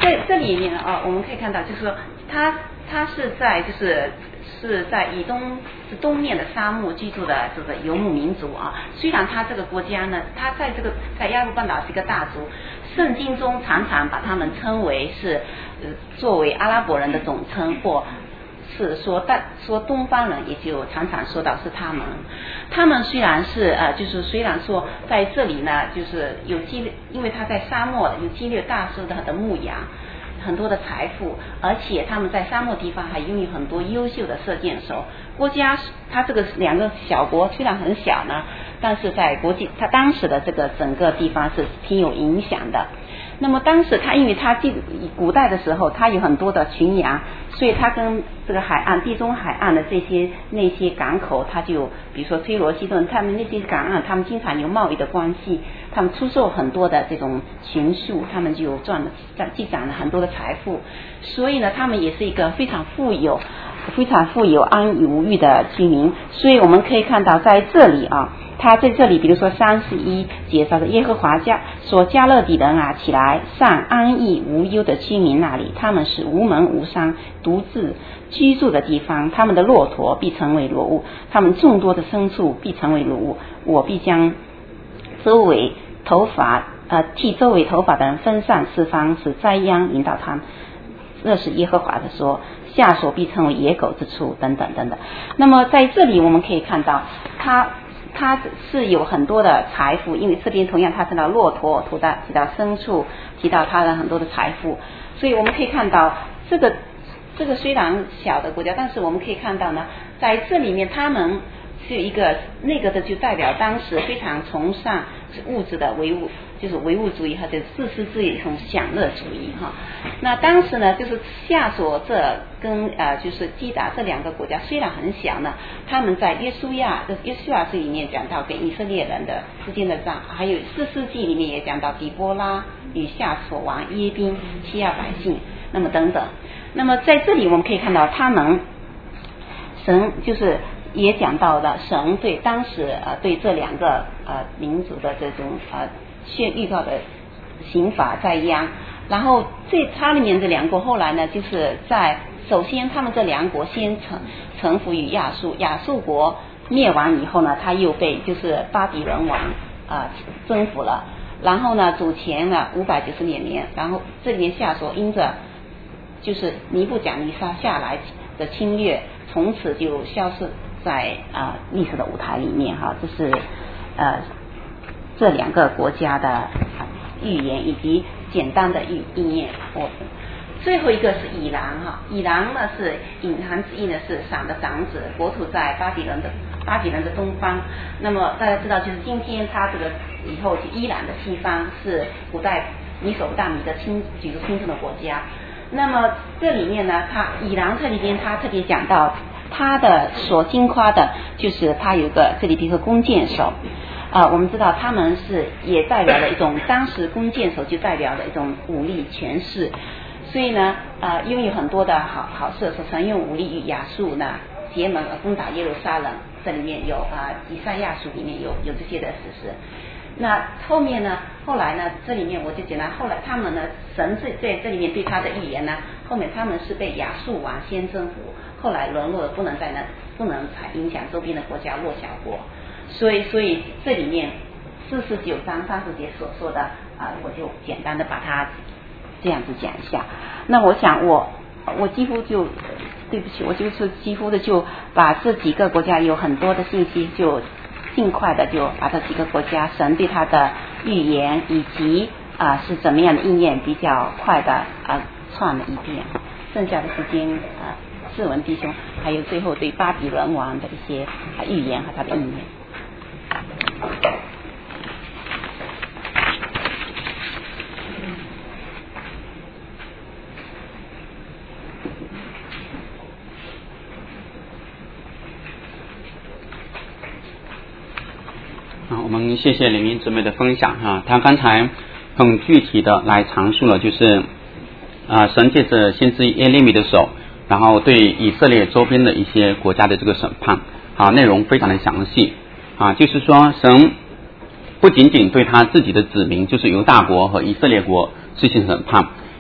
[SPEAKER 1] 在这里面啊，我们可以看到，就是说他是在是在以东面的沙漠居住的这个游牧民族啊。虽然他这个国家呢，他在亚欧半岛是一个大族，圣经中常常把他们称为是作为阿拉伯人的总称，或是说东方人，也就常常说到是他们。他们虽然是就是虽然说在这里呢，就是因为他在沙漠有激烈大树的牧羊。很多的财富，而且他们在沙漠地方还拥有很多优秀的射箭手。国家它这个两个小国虽然很小呢，但是在它当时的这个整个地方是挺有影响的。那么当时因为它古代的时候，它有很多的群羊，所以它跟这个海岸地中海岸的那些港口，它就比如说推罗西顿，他们那些港岸，他们经常有贸易的关系，他们出售很多的这种群畜，他们就积攒了很多的财富，所以呢，他们也是一个非常富有安逸无虞的居民。所以我们可以看到在这里啊，他在这里比如说31介绍的耶和华说加勒底人啊，起来上安逸无忧的居民那里，他们是无门无商独自居住的地方，他们的骆驼必成为裸物，他们众多的牲畜必成为裸物，我必将替周围头发的人分散四方，使灾殃引导他们。这是耶和华的说，下所必成为野狗之处，等等等等。那么在这里我们可以看到他是有很多的财富，因为这边同样他提到骆驼，提到牲畜，提到他的很多的财富，所以我们可以看到这个虽然小的国家，但是我们可以看到呢，在这里面他们是一个那个的，就代表当时非常崇尚物质的唯物，就是唯物主义和自私自利一种享乐主义哈。那当时呢，就是夏所这跟就是基达这两个国家虽然很小呢，他们在约书亚这里面讲到跟以色列人的之间的仗，还有4世纪里面也讲到底波拉与夏所王耶宾欺压百姓，那么等等。那么在这里我们可以看到他们神就是也讲到了神对当时对这两个民族的这种预告的刑罚在央，然后它里面这两国后来呢，就是首先他们这两国先臣服于亚述国灭亡以后呢，他又被就是巴比伦王征服了，然后呢主前了590年，然后这里面夏所因着就是尼布甲尼撒下来的侵略，从此就消失在历史的舞台里面哈。这是这两个国家的预言以及简单的应验。最后一个是以兰哈，以兰呢是隐含之意呢是闪的长子，国土在巴比伦的东方。那么大家知道，就是今天它这个以后伊朗的西方是古代米索不达米的举足轻重的国家。那么这里面呢，以兰这里边他特别讲到他的所经夸的就是他有一个这里比如说弓箭手我们知道他们也代表了一种当时弓箭手就代表了一种武力权势，所以呢拥有很多的好射手，曾用武力与亚述呢结盟而攻打耶路撒冷，这里面有以赛亚书里面有这些的史实。那后来呢这里面我就讲了，后来他们呢神在这里面对他的预言呢，后面他们是被亚述王先征服，后来沦落不能才影响周边的国家弱小国，所以这里面49章30节所说的我就简单的把它这样子讲一下。那我想我几乎就对不起，我就是几乎的就把这几个国家有很多的信息就尽快的就把这几个国家神对他的预言以及是怎么样的应验比较快的串了一遍，剩下的时间志文弟兄还有最后对巴比伦王的一些预言和他的应验。
[SPEAKER 2] 我们谢谢李明姊妹的分享他刚才很具体的来阐述了就是神借着先知耶利米的手，然后对以色列周边的一些国家的这个审判内容非常的详细就是说神不仅仅对他自己的子民就是犹大国和以色列国实行审判，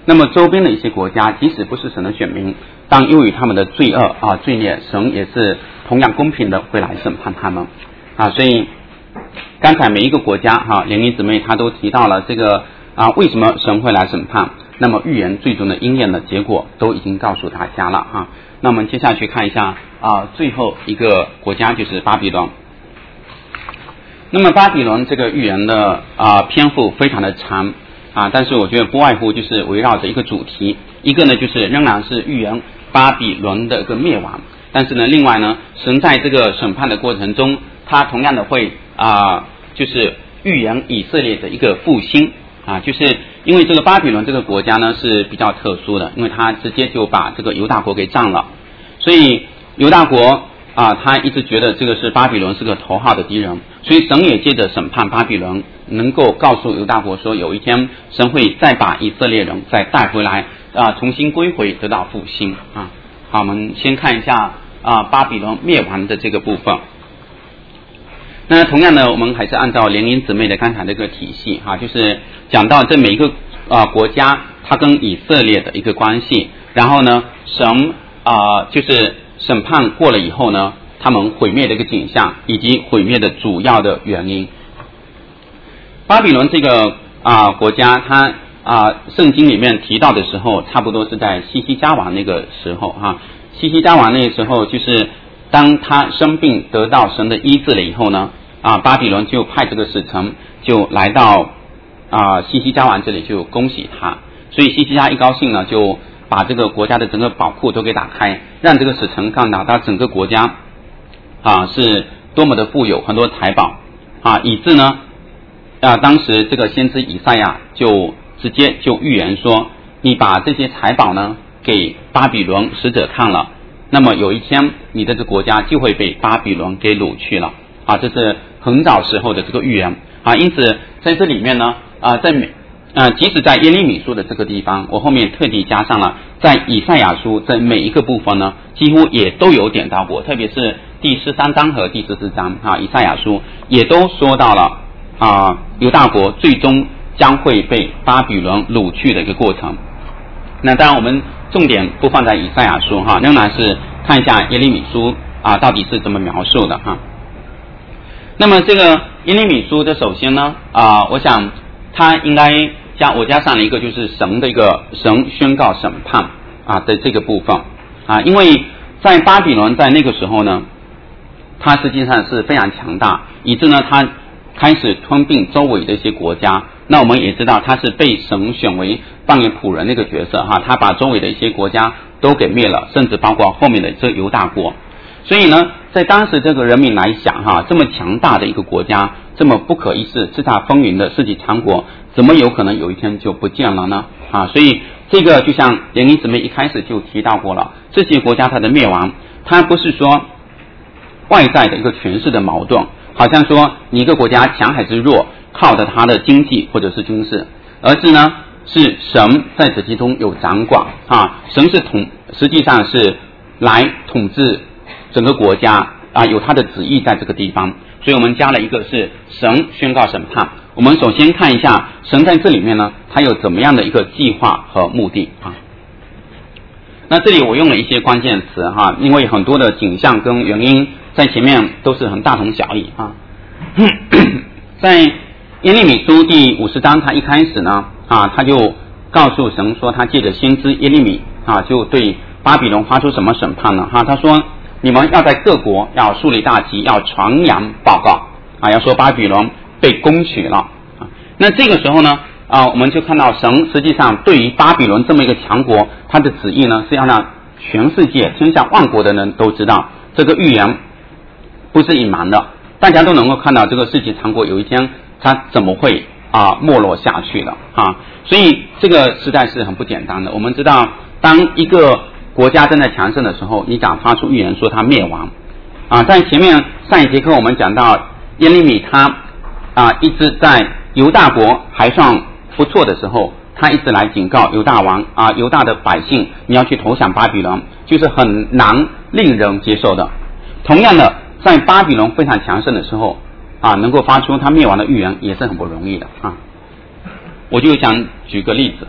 [SPEAKER 2] 那么周边的一些国家，即使不是神的选民，当由于他们的罪恶罪孽，神也是同样公平的会来审判他们所以刚才每一个国家莲妮姊妹她都提到了这个为什么神会来审判，那么预言最终的应验的结果都已经告诉大家了那我们接下去看一下最后一个国家就是巴比伦。那么巴比伦这个预言的篇幅非常的长但是我觉得不外乎就是围绕着一个主题，一个呢就是仍然是预言巴比伦的一个灭亡，但是呢另外呢神在这个审判的过程中，他同样的会就是预言以色列的一个复兴就是因为这个巴比伦这个国家呢是比较特殊的，因为他直接就把这个犹大国给占了，所以犹大国他一直觉得这个是巴比伦是个头号的敌人，所以神也借着审判巴比伦，能够告诉犹大国说有一天神会再把以色列人再带回来重新归回，得到复兴好，我们先看一下巴比伦灭亡的这个部分。那同样的我们还是按照莲妮姊妹的刚才这个体系就是讲到这每一个国家它跟以色列的一个关系，然后呢神就是审判过了以后呢他们毁灭的一个景象，以及毁灭的主要的原因。巴比伦这个国家它圣经里面提到的时候差不多是在西西家王那个时候西西家王那个时候就是当他生病得到神的医治了以后呢巴比伦就派这个使臣就来到西西家王这里就恭喜他，所以西西家一高兴呢就把这个国家的整个宝库都给打开，让这个使臣看到整个国家是多么的富有，很多财宝以致呢当时这个先知以赛亚就直接就预言说，你把这些财宝呢给巴比伦使者看了，那么有一天你的这个国家就会被巴比伦给掳去了这是很早时候的这个预言因此在这里面呢即使在耶利米书的这个地方，我后面特地加上了在以赛亚书在每一个部分呢几乎也都有点到过，特别是第13章和第14章以赛亚书也都说到了犹大国最终将会被巴比伦掳去的一个过程。那当然我们重点不放在以赛亚书仍然是看一下耶利米书到底是怎么描述的那么这个耶利米书的首先呢我想它应该我加上了一个就是神宣告审判的这个部分因为在巴比伦在那个时候呢，它实际上是非常强大，以致呢它开始吞并周围的一些国家。那我们也知道它是被神选为扮演仆人那个角色他把周围的一些国家都给灭了，甚至包括后面的这犹大国。所以呢在当时这个人民来想这么强大的一个国家，这么不可一世叱咤风云的世纪强国，怎么有可能有一天就不见了呢所以这个就像莲妮姊妹一开始就提到过了，这些国家它的灭亡，它不是说外在的一个权势的矛盾，好像说你一个国家强还是弱靠着它的经济或者是军事，而是呢是神在此其中有掌管神是实际上是来统治整个国家有他的旨意在这个地方，所以我们加了一个是神宣告审判。我们首先看一下神在这里面呢他有怎么样的一个计划和目的那这里我用了一些关键词因为很多的景象跟原因在前面都是很大同小异在耶利米书第50章他一开始呢他就告诉神说，他借着先知耶利米就对巴比伦发出什么审判呢他说你们要在各国要树立大旗，要传扬报告要说巴比伦被攻取了那这个时候呢我们就看到神实际上对于巴比伦这么一个强国，他的旨意呢是要让全世界天下万国的人都知道，这个预言不是隐瞒的，大家都能够看到这个世纪强国有一天它怎么会没落下去的所以这个实在是很不简单的。我们知道当一个国家正在强盛的时候，你讲发出预言说它灭亡在前面上一节课我们讲到耶利米他一直在犹大国还算不错的时候，他一直来警告犹大王犹大的百姓，你要去投降巴比伦，就是很难令人接受的。同样的在巴比伦非常强盛的时候能够发出他灭亡的预言也是很不容易的我就想举个例子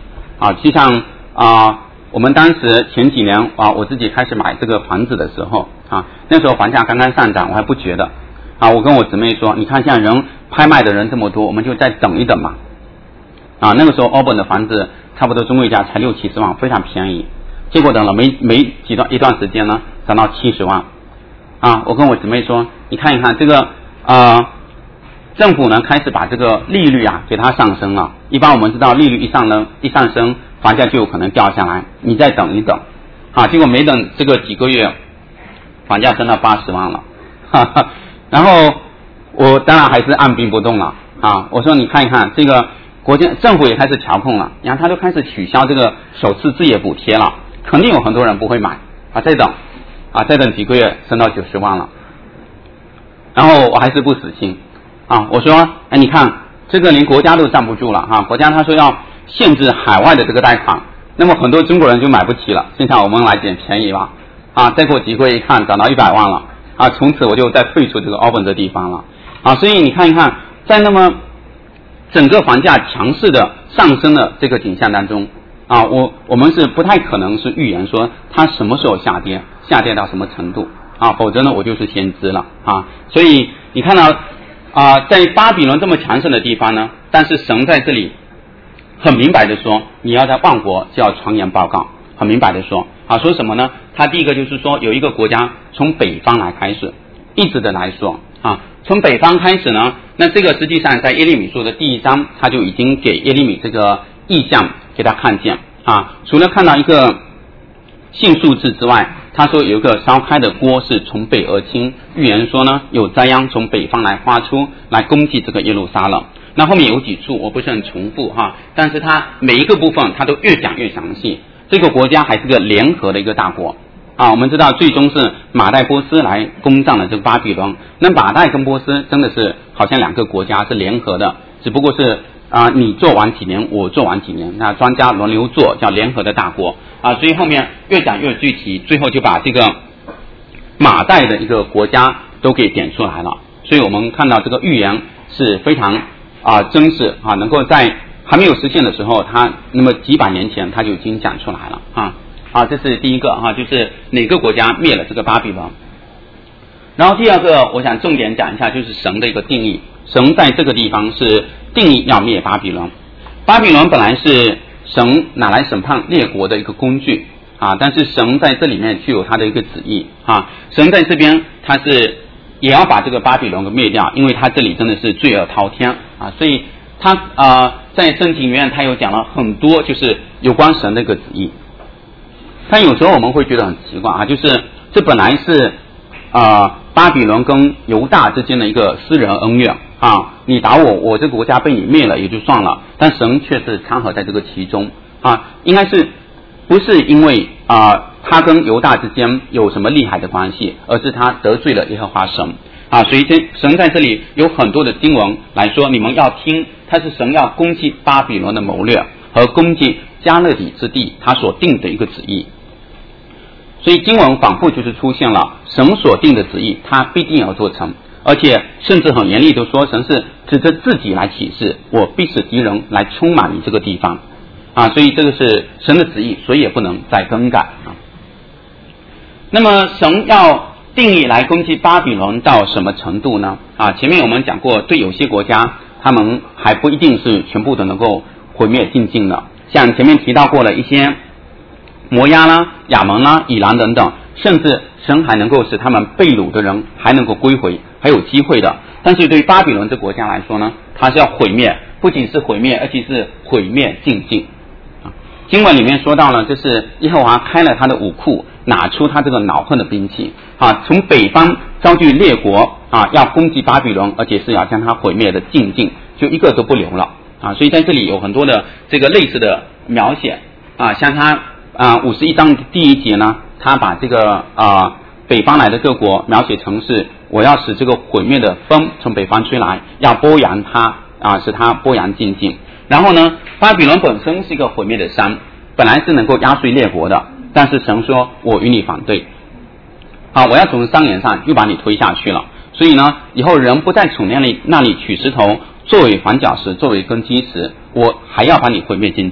[SPEAKER 2] 就像我们当时前几年我自己开始买这个房子的时候那时候房价刚刚上涨，我还不觉得我跟我姊妹说，你看现在人拍卖的人这么多，我们就再等一等嘛那个时候澳本的房子差不多中位价才60-70万，非常便宜。结果等了没一段时间呢，涨到70万我跟我姊妹说，你看一看这个政府呢开始把这个利率给它上升了。一般我们知道利率一上升，房价就有可能掉下来，你再等一等结果没等这个几个月，房价升到80万了然后我当然还是按兵不动了我说你看一看，这个国家政府也开始调控了，然后他就开始取消这个首次置业补贴了，肯定有很多人不会买再等几个月升到90万了。然后我还是不死心我说你看这个连国家都站不住了国家他说要限制海外的这个贷款，那么很多中国人就买不起了，现在我们来捡便宜吧再过几个月一看涨到100万了从此我就再退出这个澳本这地方了所以你看一看，在那么整个房价强势的上升的这个景象当中我们是不太可能是预言说它什么时候下跌到什么程度否则呢我就是先知了所以你看到在巴比伦这么强盛的地方呢，但是神在这里很明白的说，你要在万国就要传言报告，很明白的说说什么呢？他第一个就是说有一个国家从北方来开始，一直的来说从北方开始呢，那这个实际上在耶利米书的第1章他就已经给耶利米这个意象给他看见除了看到一个姓数字之外，他说有一个烧开的锅是从北而倾，预言说呢有灾殃从北方来发出，来攻击这个耶路撒冷。那后面有几处我不是很重复但是他每一个部分他都越讲越详细。这个国家还是个联合的一个大国我们知道最终是马代波斯来攻占了这个巴比伦，那马代跟波斯真的是好像两个国家是联合的，只不过是你做完几年我做完几年，那专家轮流做，叫联合的大国所以后面越讲越具体，最后就把这个马代的一个国家都给点出来了。所以我们看到这个预言是非常真实能够在还没有实现的时候，他那么几百年前他就已经讲出来了这是第一个就是哪个国家灭了这个巴比伦。然后第二个我想重点讲一下，就是神的一个定义。神在这个地方是定义要灭巴比伦。巴比伦本来是神拿来审判列国的一个工具但是神在这里面具有他的一个旨意神在这边他是也要把这个巴比伦给灭掉，因为他这里真的是罪恶滔天所以他在圣经里面他有讲了很多就是有关神的一个旨意。但有时候我们会觉得很奇怪就是这本来是巴比伦跟犹大之间的一个私人恩怨你打我这个国家被你灭了也就算了，但神却是掺和在这个其中应该是不是因为他跟犹大之间有什么利害的关系，而是他得罪了耶和华神所以神在这里有很多的经文来说，你们要听，他是神要攻击巴比伦的谋略和攻击加勒底之地他所定的一个旨意。所以经文反复就是出现了神所定的旨意他必定要做成，而且甚至很严厉的说，神是指着自己来启示，我必使敌人来充满你这个地方所以这个是神的旨意，所以也不能再更改那么神要定义来攻击巴比伦到什么程度呢前面我们讲过，对有些国家他们还不一定是全部的能够毁灭尽尽的，像前面提到过了一些摩押啦、亚门啦、以兰等等，甚至神还能够使他们被掳的人还能够归回，还有机会的。但是对于巴比伦这国家来说呢，它是要毁灭，不仅是毁灭，而且是毁灭尽尽经文里面说到了，就是耶和华开了他的武库，拿出他这个恼恨的兵器从北方招聚列国要攻击巴比伦，而且是要将它毁灭的尽尽，就一个都不留了所以在这里有很多的这个类似的描写像他51章第1节呢，他把这个北方来的各国描写成是我要使这个毁灭的风从北方吹来，要剥扬它使它剥扬尽尽。然后呢，巴比伦本身是一个毁灭的山，本来是能够压碎列国的，但是神说我与你反对我要从山岩上又把你推下去了。所以呢，以后人不再从那里取石头作为房角石，作为根基石，我还要把你毁灭尽尽。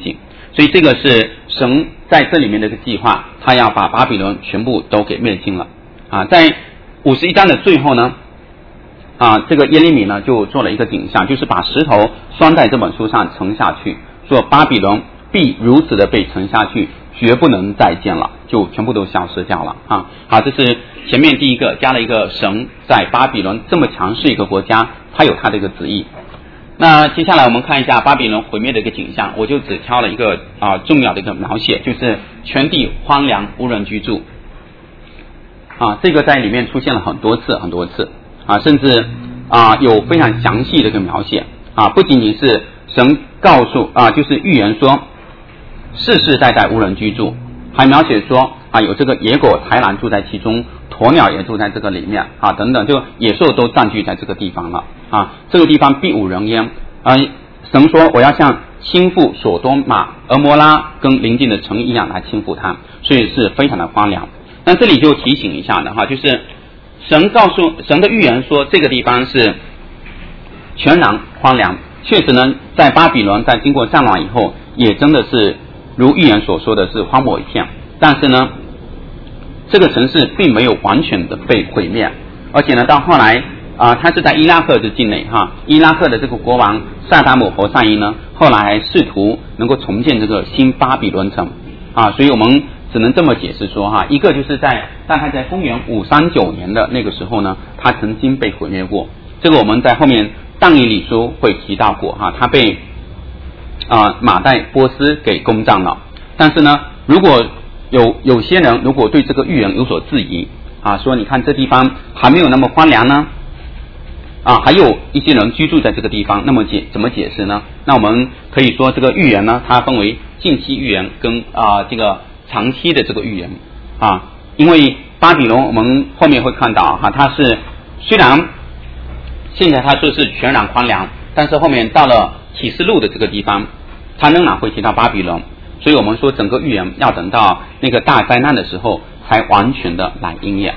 [SPEAKER 2] 所以这个是神在这里面的一个计划，他要把巴比伦全部都给灭尽了在51章的最后呢这个耶利米呢就做了一个景象，就是把石头拴在这本书上沉下去，说巴比伦必如此的被沉下去，绝不能再见了，就全部都消失掉了好，这是前面第一个加了一个神在巴比伦这么强势一个国家，他有他的一个旨意。那接下来我们看一下巴比伦毁灭的一个景象，我就只挑了一个重要的一个描写，就是全地荒凉无人居住这个在里面出现了很多次甚至有非常详细的一个描写不仅仅是神告诉就是预言说世世代代无人居住，还描写说有这个野狗豺狼住在其中，鸵鸟也住在这个里面等等，就野兽都占据在这个地方了这个地方必无人烟神说我要像倾覆所多玛、俄摩拉跟邻近的城一样来倾覆它，所以是非常的荒凉。但这里就提醒一下的就是神的预言说这个地方是全然荒凉，确实呢在巴比伦在经过战乱以后也真的是如预言所说的是荒漠一片，但是呢这个城市并没有完全的被毁灭，而且呢到后来他是在伊拉克的境内伊拉克的这个国王萨达姆侯赛因呢后来还试图能够重建这个新巴比伦城所以我们只能这么解释说一个就是大概在公元539年的那个时候呢他曾经被毁灭过，这个我们在后面但以理书会提到过他被马代波斯给攻占了。但是呢如果有些人如果对这个预言有所质疑说你看这地方还没有那么荒凉呢还有一些人居住在这个地方，那么怎么解释呢？那我们可以说这个预言呢它分为近期预言跟这个长期的这个预言因为巴比伦我们后面会看到它是虽然现在它说是全然荒凉，但是后面到了启示录的这个地方它仍然会提到巴比伦，所以我们说整个预言要等到那个大灾难的时候才完全的来应验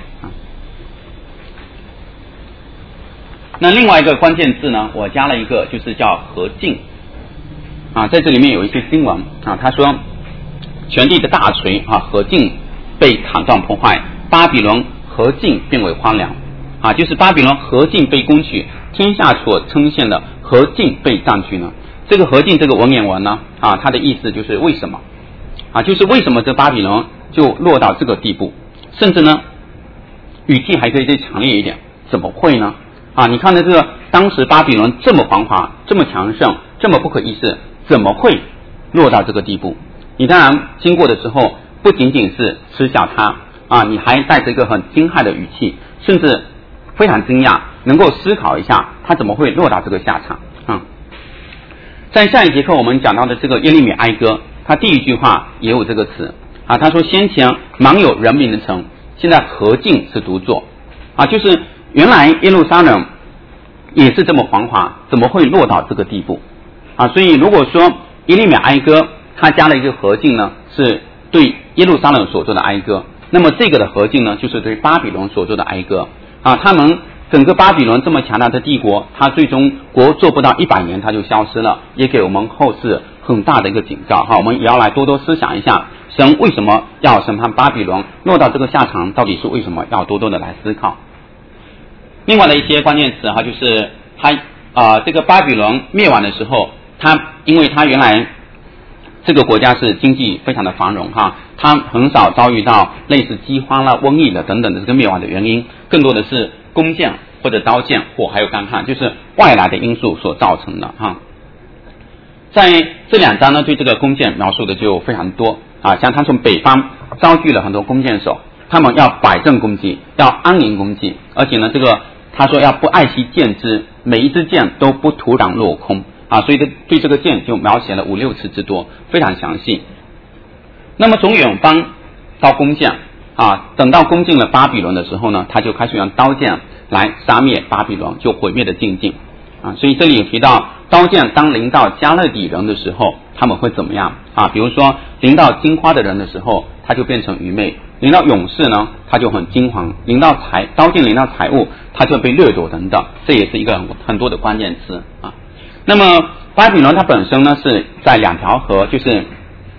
[SPEAKER 2] 那另外一个关键字呢我加了一个就是叫合尽在这里面有一些经文他说全地的大锤合尽被砍断破坏，巴比伦合尽变为荒凉就是巴比伦合尽被攻取，天下所称羡的合尽被占据呢。这个合尽这个文言文呢它的意思就是为什么就是为什么这巴比伦就落到这个地步，甚至呢语气还可以再强烈一点，怎么会呢你看这个当时巴比伦这么繁华这么强盛这么不可一世，怎么会落到这个地步？你当然经过的时候不仅仅是嗤笑他你还带着一个很惊骇的语气，甚至非常惊讶，能够思考一下他怎么会落到这个下场在下一节课我们讲到的这个耶利米哀歌，他第一句话也有这个词他说先前满有人民的城，现在合尽是独坐就是原来耶路撒冷也是这么繁华，怎么会落到这个地步所以如果说耶利米哀歌他加了一个合尽呢，是对耶路撒冷所做的哀歌，那么这个的合尽呢就是对巴比伦所做的哀歌他们整个巴比伦这么强大的帝国，他最终国做不到100年他就消失了，也给我们后世很大的一个警告我们也要来多多思想一下神为什么要审判巴比伦落到这个下场，到底是为什么，要多多的来思考。另外的一些关键词就是他这个巴比伦灭亡的时候，因为他原来这个国家是经济非常的繁荣他很少遭遇到类似饥荒啦、瘟疫的等等的这个灭亡的原因，更多的是弓箭或者刀剑或还有干旱，就是外来的因素所造成的在这2章呢对这个弓箭描述的就非常多像他从北方招聚了很多弓箭手，他们要摆阵攻击，要安营攻击，而且呢这个他说要不爱惜箭支，每一支箭都不土壤落空所以对这个箭就描写了5-6次之多，非常详细。那么从远方到弓箭等到攻进了巴比伦的时候呢，他就开始用刀剑来杀灭巴比伦，就毁灭的境界所以这里有提到刀剑当临到加勒底人的时候他们会怎么样比如说临到金花的人的时候他就变成愚昧，临到勇士呢他就很惊惶，刀剑临到财物他就被掠夺等等，这也是一个很多的关键词那么巴比伦它本身呢是在2条河，就是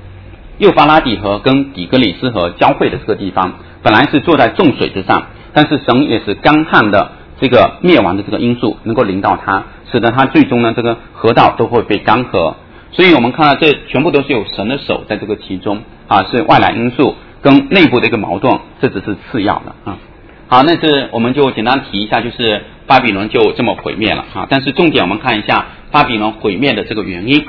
[SPEAKER 2] 幼发拉底河跟底格里斯河交汇的这个地方，本来是坐在众水之上，但是神也是干旱的这个灭亡的这个因素能够临到它，使得它最终呢这个河道都会被干涸。所以我们看到这全部都是有神的手在这个其中是外来因素跟内部的一个矛盾，这只是次要的好，那是我们就简单提一下，就是巴比伦就这么毁灭了但是重点我们看一下巴比伦毁灭的这个原因。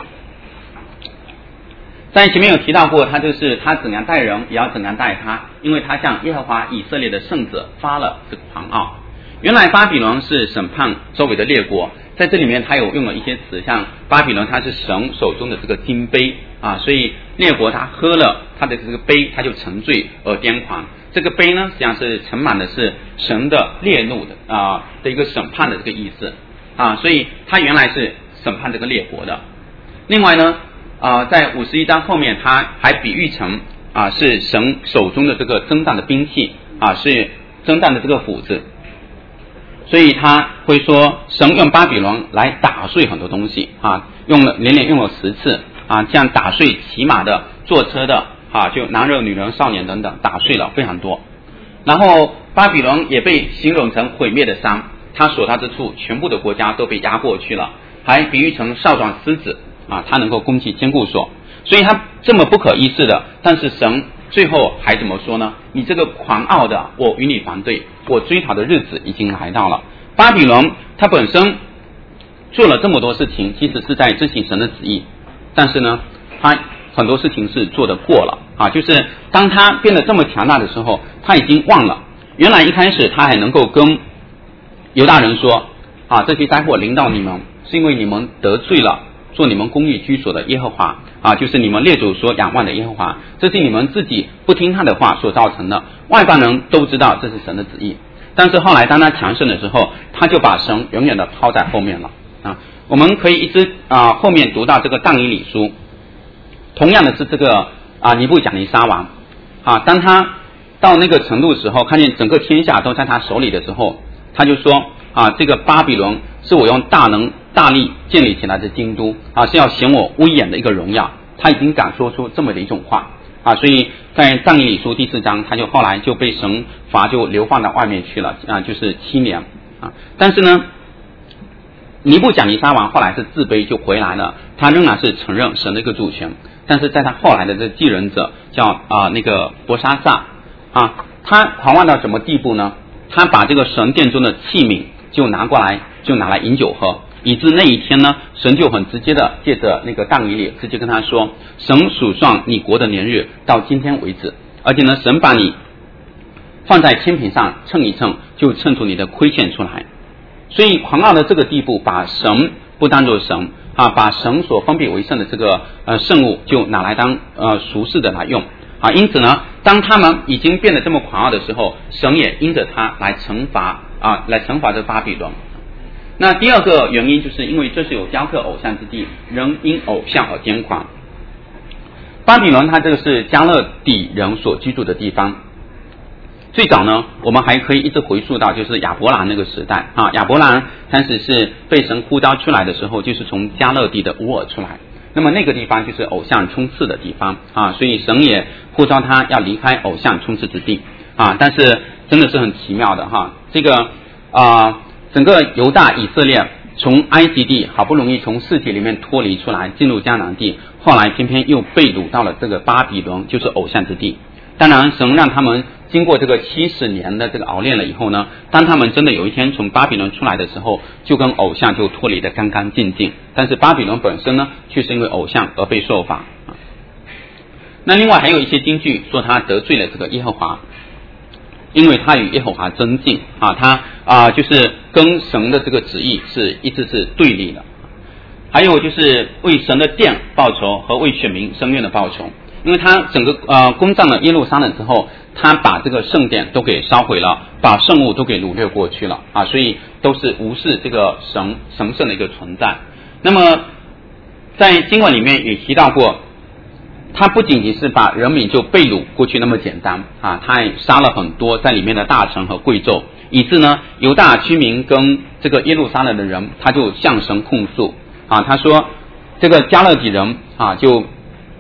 [SPEAKER 2] 在前面有提到过，他就是他怎样待人也要怎样待他，因为他向耶和华以色列的圣者发了这个狂傲。原来巴比伦是审判周围的列国，在这里面他有用了一些词，像巴比伦他是神手中的这个金杯所以列国他喝了他的这个杯，他就沉醉而癫狂。这个杯呢实际上是盛满的是神的烈怒的一个审判的这个意思所以他原来是审判这个列国的。另外呢在51章后面他还比喻成是神手中的这个征战的兵器是征战的这个斧子，所以他会说神用巴比伦来打碎很多东西连用了10次这样打碎骑马的、坐车的就男人、女人、少年等等，打碎了非常多。然后巴比伦也被形容成毁灭的山，他所到之处全部的国家都被压过去了，还比喻成少壮狮子他能够攻击坚固所。所以他这么不可一世的，但是神最后还怎么说呢？你这个狂傲的，我与你反对，我追讨的日子已经来到了。巴比伦他本身做了这么多事情，其实是在执行神的旨意，但是呢他很多事情是做得过了就是当他变得这么强大的时候，他已经忘了原来一开始他还能够跟犹大人说这些灾祸临到你们是因为你们得罪了做你们公义居所的耶和华就是你们列祖所仰望的耶和华，这是你们自己不听他的话所造成的，外邦人都知道这是神的旨意。但是后来当他强盛的时候，他就把神永远的抛在后面了我们可以一直后面读到这个但以理书，同样的是这个尼布甲尼撒王当他到那个程度的时候，看见整个天下都在他手里的时候，他就说这个巴比伦是我用大能大力建立起来的京都是要显我威严的一个荣耀。他已经敢说出这么的一种话所以在但以理书第4章，他就后来就被神罚，就流放到外面去了就是7年但是呢尼布甲尼撒王后来是自卑就回来了，他仍然是承认神的一个主权。但是在他后来的这继任者叫那个伯沙撒他狂妄到什么地步呢？他把这个神殿中的器皿就拿来饮酒喝，以致那一天呢，神就很直接的借着那个但以理直接跟他说，神数算你国的年日到今天为止，而且呢神把你放在天平上称一称，就称出你的亏欠出来。所以狂傲的这个地步，把神不当作神把神所分别为圣的这个圣物就拿来当俗世的来用因此呢，当他们已经变得这么狂傲的时候，神也因着他来惩罚这巴比伦。那第二个原因就是因为这是有雕刻偶像之地，人因偶像而癫狂。巴比伦它这个是迦勒底人所居住的地方。最早呢，我们还可以一直回溯到就是亚伯兰那个时代亚伯兰开始是被神呼召出来的时候，就是从迦勒底的乌尔出来，那么那个地方就是偶像充斥的地方所以神也呼召他要离开偶像充斥之地但是真的是很奇妙的这个整个犹大以色列从埃及地好不容易从世界里面脱离出来，进入迦南地，后来偏偏又被掳到了这个巴比伦，就是偶像之地。当然神让他们经过这个70年的这个熬炼了以后呢，当他们真的有一天从巴比伦出来的时候，就跟偶像就脱离得干干净净，但是巴比伦本身呢却是因为偶像而被受罚那另外还有一些经句说他得罪了这个耶和华，因为他与耶和华争竞他就是跟神的这个旨意是一直是对立的。还有就是为神的殿报仇和为选民申冤的报仇，因为他整个攻占了耶路撒冷之后，他把这个圣殿都给烧毁了，把圣物都给掳掠过去了所以都是无视这个神圣的一个存在。那么在经文里面也提到过，他不仅仅是把人民就被掳过去那么简单他还杀了很多在里面的大臣和贵胄，以致呢犹大居民跟这个耶路撒冷的人他就向神控诉他说这个迦勒底人就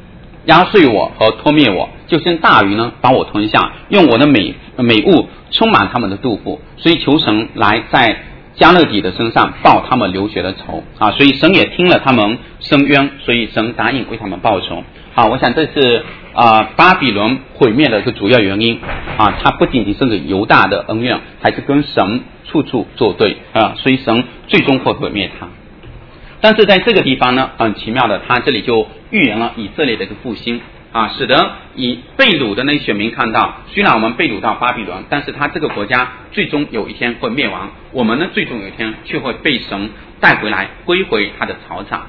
[SPEAKER 2] 压碎我和脱灭我，就像大鱼呢把我吞下，用我的美物充满他们的肚腹。所以求神来在迦勒底的身上报他们流血的仇啊！所以神也听了他们申冤，所以神答应为他们报仇。好，我想这是巴比伦毁灭的一个主要原因啊，它不仅仅是个犹大的恩怨，还是跟神处处作对啊，所以神最终会毁灭他。但是在这个地方呢，很奇妙的，他这里就预言了以色列的一个复兴啊，使得以被掳的那些选民看到，虽然我们被掳到巴比伦，但是他这个国家最终有一天会灭亡，我们呢最终有一天却会被神带回来，归回他的草场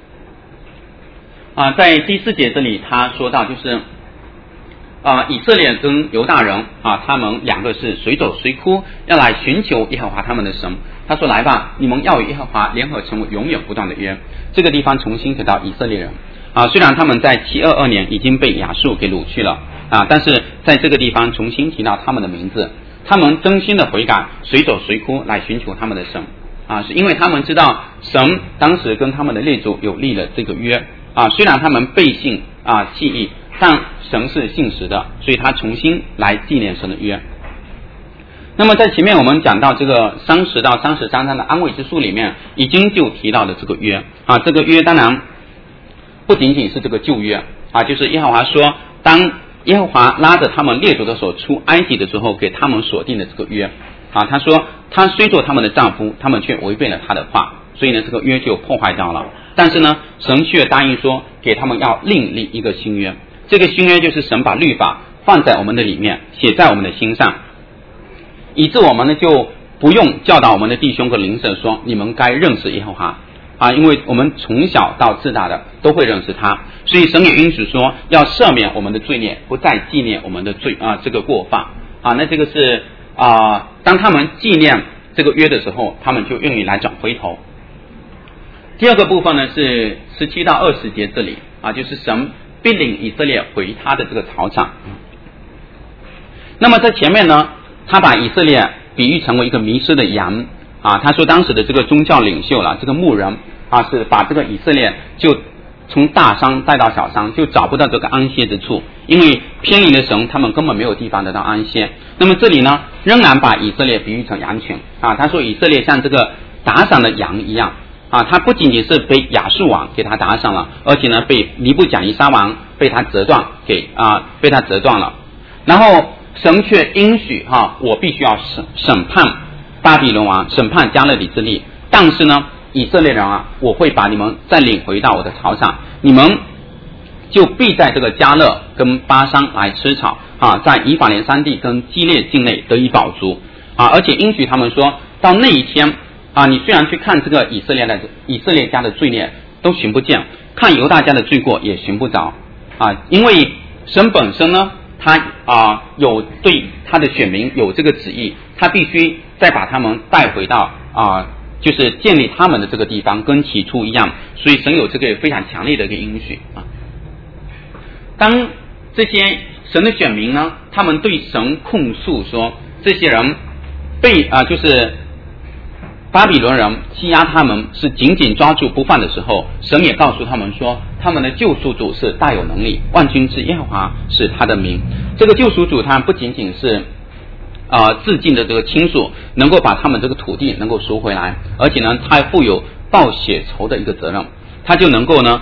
[SPEAKER 2] 在第4节这里他说到就是以色列跟犹大人他们两个是随走随哭，要来寻求耶和华他们的神。他说来吧，你们要与耶和华联合成为永远不断的约。这个地方重新提到以色列人虽然他们在722年已经被亚述给掳去了但是在这个地方重新提到他们的名字，他们真心的悔改，随走随哭来寻求他们的神是因为他们知道神当时跟他们的列祖有立了这个约虽然他们背信弃义，但神是信实的，所以他重新来纪念神的约。那么在前面我们讲到这个30到33章的安慰之书里面，已经就提到了这个约这个约当然不仅仅是这个旧约就是耶和华说，当耶和华拉着他们列祖的手出埃及的时候，给他们所定的这个约他说他虽做他们的丈夫，他们却违背了他的话，所以呢这个约就破坏掉了。但是呢神却答应说给他们要另立一个新约，这个新约就是神把律法放在我们的里面，写在我们的心上，以致我们呢就不用教导我们的弟兄和邻舍说你们该认识耶和华因为我们从小到自大的都会认识他，所以神也允许说要赦免我们的罪孽，不再纪念我们的罪这个过犯那这个是当他们纪念这个约的时候，他们就愿意来转回头。第二个部分呢是17到20节这里就是神必领以色列回他的这个草场。那么在前面呢，他把以色列比喻成为一个迷失的羊他说当时的这个宗教领袖这个牧人是把这个以色列就从大山带到小山，就找不到这个安歇之处，因为偏离了神，他们根本没有地方得到安歇。那么这里呢仍然把以色列比喻成羊群他说以色列像这个打赏的羊一样他不仅仅是被亚述王给他打赏了，而且呢被尼布甲尼撒王被他折断了。然后神却应许我必须要审判巴比伦王，审判迦勒底之地，但是呢以色列人我会把你们再领回到我的草场，你们就必在这个迦勒跟巴山来吃草在以法莲山地跟基列境内得以饱足而且应许他们说到那一天你虽然去看这个以色列家的罪孽都寻不见，看犹大家的罪过也寻不着因为神本身呢他有对他的选民有这个旨意，他必须再把他们带回到就是建立他们的这个地方跟起初一样，所以神有这个非常强烈的一个应许当这些神的选民呢，他们对神控诉说这些人被就是巴比伦人欺压他们是紧紧抓住不放的时候，神也告诉他们说他们的救赎主是大有能力，万军之耶和华是他的名。这个救赎主他不仅仅是自尽的这个亲属能够把他们这个土地能够赎回来，而且呢他还负有报血仇的一个责任，他就能够呢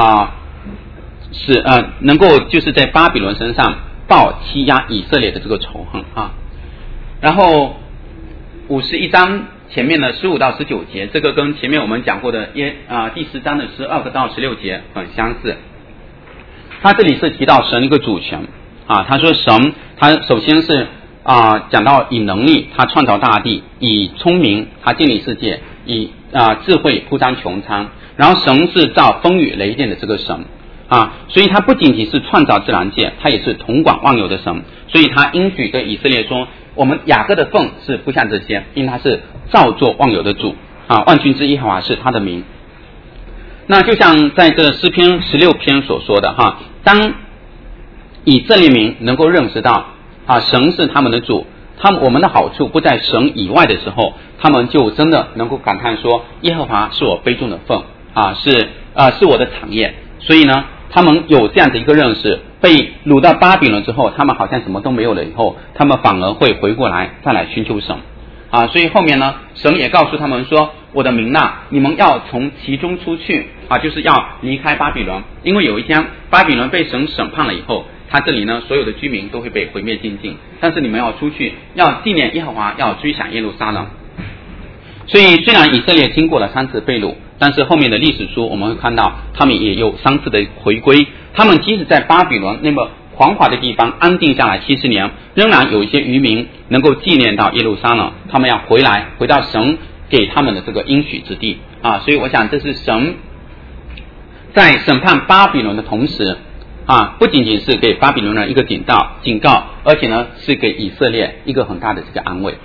[SPEAKER 2] 能够就是在巴比伦身上报欺压以色列的这个仇恨然后51章前面的15到19节，这个跟前面我们讲过的第10章的12到16节很相似。他这里是提到神一个主权他说神他首先是讲到以能力他创造大地，以聪明他建立世界，以智慧铺张穹苍，然后神是造风雨雷电的这个神所以他不仅仅是创造自然界，他也是统管万有的神。所以他应许对以色列说我们雅各的份是不像这些，因为他是造作万有的主万军之耶和华是他的名。那就像在这诗篇16篇所说的当以色列民能够认识到神是他们的主，我们的好处不在神以外的时候，他们就真的能够感叹说耶和华是我杯中的份是我的产业。所以呢他们有这样的一个认识，被掳到巴比伦之后，他们好像什么都没有了以后，他们反而会回过来再来寻求神啊。所以后面呢，神也告诉他们说，我的民呐，你们要从其中出去啊，就是要离开巴比伦，因为有一天巴比伦被神审判了以后，他这里呢所有的居民都会被毁灭尽尽，但是你们要出去，要纪念耶和华，要追想耶路撒冷。所以虽然以色列经过了3次被掳，但是后面的历史书我们会看到他们也有3次的回归。他们即使在巴比伦那么狂华的地方安定下来70年，仍然有一些渔民能够纪念到耶路撒冷，他们要回来，回到神给他们的这个应许之地啊。所以我想这是神在审判巴比伦的同时啊，不仅仅是给巴比伦人一个警告，而且呢是给以色列一个很大的这个安慰。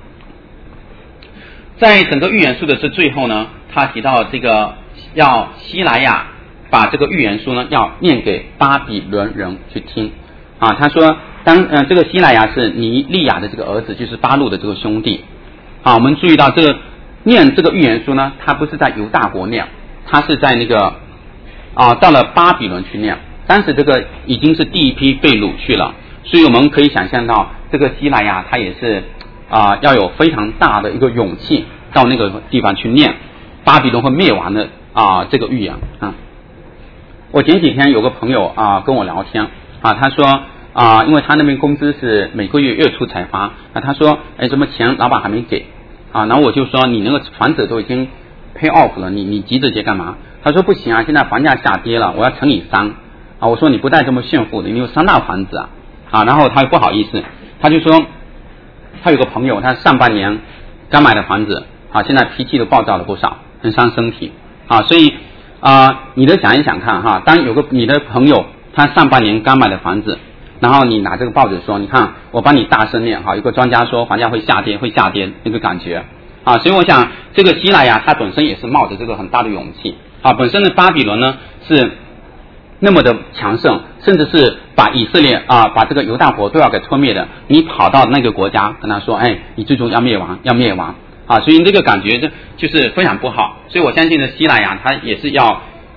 [SPEAKER 2] 在整个预言书的最后呢，他提到这个要西莱亚把这个预言书呢要念给巴比伦人去听啊。他说这个西莱亚是尼利亚的这个儿子，就是巴路的这个兄弟啊。我们注意到这个念这个预言书呢，他不是在犹大国念，他是在那个到了巴比伦去念。当时这个已经是第一批被掳去了，所以我们可以想象到这个西莱亚他也是要有非常大的一个勇气到那个地方去念巴比伦会灭亡的这个预言啊。我前几天有个朋友跟我聊天他说因为他那边工资是每个月月初才发他说什么钱老板还没给然后我就说你那个房子都已经 pay off 了，你急着结干嘛？他说不行现在房价下跌了，我要乘以3我说你不带这么炫富的，你有3大房子然后他又不好意思，他就说他有个朋友，他上半年刚买的房子现在脾气都暴躁了不少，很伤身体所以你都想一想看当有个你的朋友他上半年刚买的房子，然后你拿这个报纸说，你看我帮你大声念有个专家说房价会下跌那个感觉所以我想这个西莱亚他本身也是冒着这个很大的勇气本身的巴比伦呢是那么的强盛，甚至是把以色列把这个犹大国都要给吞灭的，你跑到那个国家跟他说你最终要灭亡所以这个感觉就是非常不好。所以我相信呢西莱亚他也是要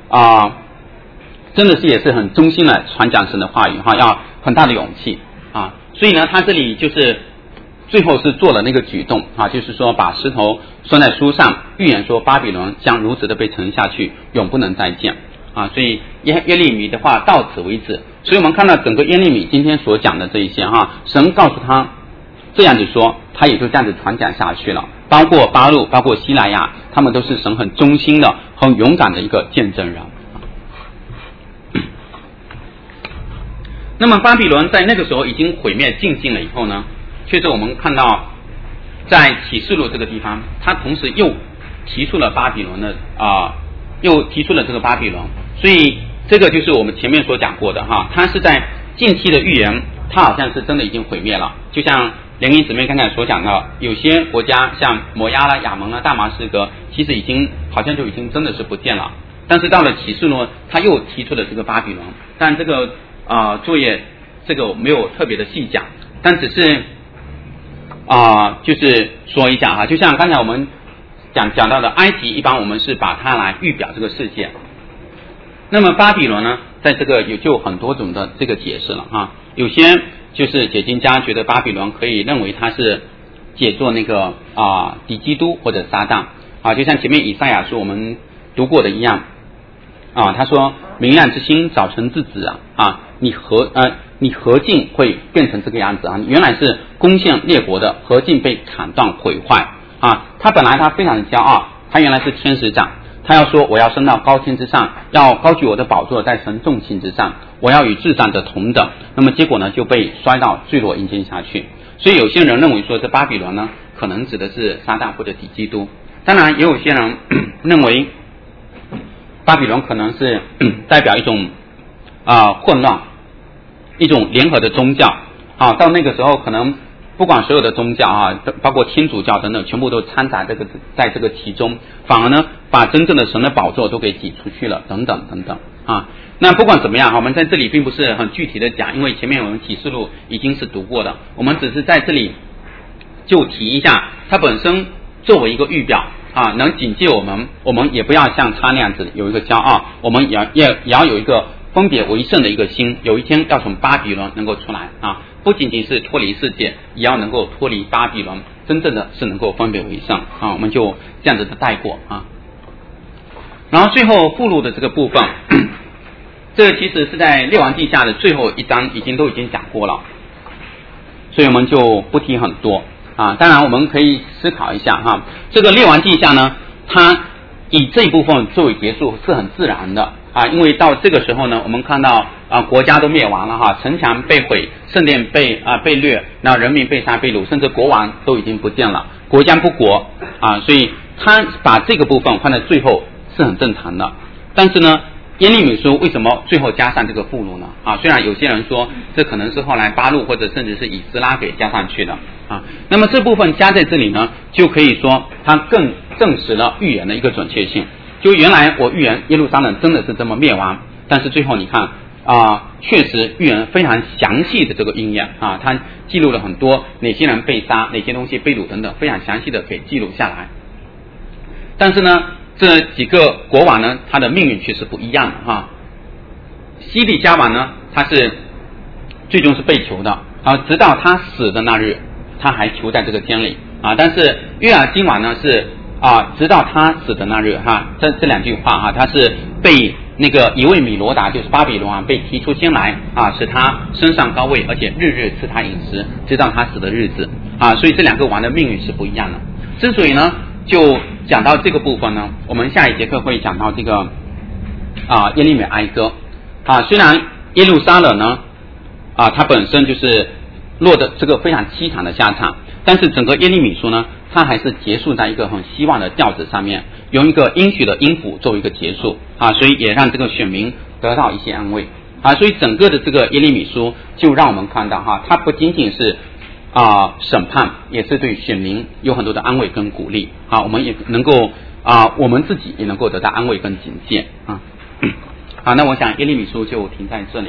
[SPEAKER 2] 真的是也是很忠心的传讲神的话语要很大的勇气所以呢他这里就是最后是做了那个举动就是说把石头拴在书上，预言说巴比伦将如此的被沉下去，永不能再见所以耶利米的话到此为止。所以我们看到整个耶利米今天所讲的这一些神告诉他这样子说，他也就这样子传讲下去了。包括巴路，包括西莱亚，他们都是神很忠心的、很勇敢的一个见证人。那么巴比伦在那个时候已经毁灭尽尽了以后呢，确实我们看到在启示录这个地方，他同时又提出了巴比伦的又提出了这个巴比伦。所以这个就是我们前面所讲过的他是在近期的预言，他好像是真的已经毁灭了。就像莲英姊妹刚才所讲的，有些国家像摩押啦、亚蒙啦、大马士革，其实已经好像就已经真的是不见了。但是到了启示录，他又提出了这个巴比伦，但这个作业这个没有特别的细讲，但只是就是说一下就像刚才我们讲到的埃及，一般我们是把它来预表这个世界。那么巴比伦呢，在这个就有很多种的这个解释了有些就是解经家觉得巴比伦可以认为它是解作那个敌基督或者撒旦就像前面以赛亚书我们读过的一样他说明亮之星早晨之子你何竟会变成这个样子原来是攻陷列国的，何竟被砍断毁坏他本来他非常的骄傲，他原来是天使长，他要说我要升到高天之上，要高举我的宝座在神众星之上，我要与至上者同等。那么结果呢就被摔到坠落阴间下去。所以有些人认为说这巴比伦呢可能指的是撒旦或者敌基督，当然也有些人认为巴比伦可能是代表一种混乱，一种联合的宗教到那个时候可能不管所有的宗教包括天主教等等，全部都掺杂在这个其中，反而呢把真正的神的宝座都给挤出去了，等等等等那不管怎么样我们在这里并不是很具体的讲，因为前面我们启示录已经是读过的，我们只是在这里就提一下，它本身作为一个预表能警戒我们也不要像他那样子有一个骄傲，我们也要有一个分别为圣的一个心，有一天要从巴比伦能够出来啊，不仅仅是脱离世界，也要能够脱离巴比伦，真正的是能够分别为圣啊。我们就这样子的带过啊。然后最后附录的这个部分，这其实是在列王记下的最后一章都已经讲过了，所以我们就不提很多啊。当然我们可以思考一下哈，这个列王记下呢，它以这一部分作为结束是很自然的啊，因为到这个时候呢，我们看到国家都灭亡了哈，城墙被毁，圣殿被掠，然后人民被杀被掳，甚至国王都已经不见了，国将不国啊，所以他把这个部分放在最后是很正常的。但是呢，耶利米书为什么最后加上这个附录呢？啊，虽然有些人说这可能是后来巴录或者甚至是以斯拉给加上去的啊，那么这部分加在这里呢，就可以说它更证实了预言的一个准确性。就原来我预言耶路撒冷真的是这么灭亡，但是最后你看确实预言非常详细的这个应验啊，它记录了很多哪些人被杀，哪些东西被掳等等，非常详细的给记录下来。但是呢，这几个国王呢，他的命运却是不一样的哈。西底家王呢，他是最终是被囚的啊，直到他死的那日，他还囚在这个监里啊。但是约雅斤王呢是直到他死的那日哈，这两句话哈，他是被那个一位米罗达，就是巴比伦王被提出监来啊，使他升上高位，而且日日赐他饮食，直到他死的日子啊。所以这两个王的命运是不一样的。之所以呢，就讲到这个部分呢，我们下一节课会讲到这个耶利米哀歌啊。虽然耶路撒冷呢它本身就是落得这个非常凄惨的下场，但是整个耶利米书呢，它还是结束在一个很希望的调子上面，用一个应许的音符作为一个结束啊，所以也让这个选民得到一些安慰啊。所以整个的这个耶利米书就让我们看到哈，它不仅仅是审判，也是对选民有很多的安慰跟鼓励啊，我们也能够我们自己也能够得到安慰跟警戒啊。好，那我想耶利米书就停在这里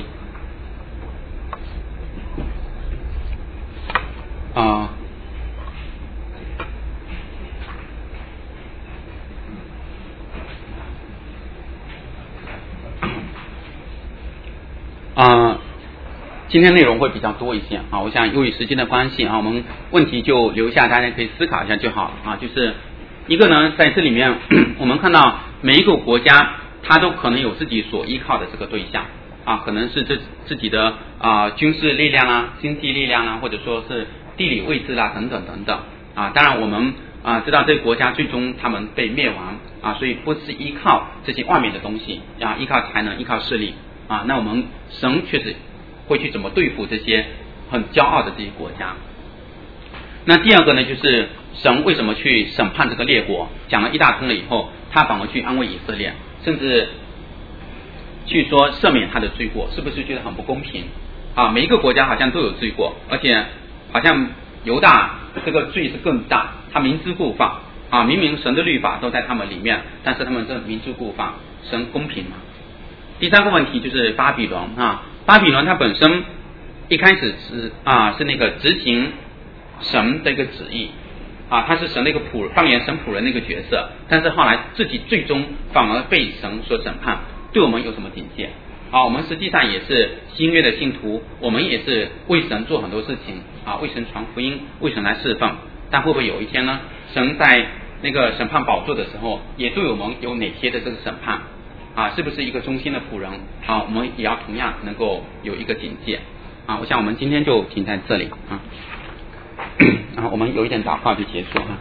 [SPEAKER 2] 今天内容会比较多一些啊，我想由于时间的关系啊，我们问题就留下，大家可以思考一下就好啊。就是一个呢，在这里面我们看到每一个国家它都可能有自己所依靠的这个对象啊，可能是自己的军事力量啊、经济力量啊，或者说是地理位置啦等等等等啊。当然我们知道这个国家最终他们被灭亡啊，所以不是依靠这些外面的东西啊，依靠才能、依靠势力啊。那我们神确实会去怎么对付这些很骄傲的这些国家。那第二个呢，就是神为什么去审判这个列国，讲了一大通了以后，他反而去安慰以色列，甚至去说赦免他的罪过，是不是觉得很不公平啊？每一个国家好像都有罪过，而且好像犹大这个罪是更大，他明知故犯啊，明明神的律法都在他们里面，但是他们这明知故犯，神公平吗？第三个问题就是巴比伦啊，巴比伦它本身一开始是那个执行神的一个旨意啊，他是神的一个扮演神仆人的一个角色，但是后来自己最终反而被神所审判，对我们有什么警戒啊？我们实际上也是新约的信徒，我们也是为神做很多事情啊，为神传福音，为神来侍奉，但会不会有一天呢，神在那个审判宝座的时候，也对我们有哪些的这个审判啊？是不是一个忠心的仆人啊？我们也要同样能够有一个警戒啊。我想我们今天就停在这里啊。然后我们有一点祷告就结束啊。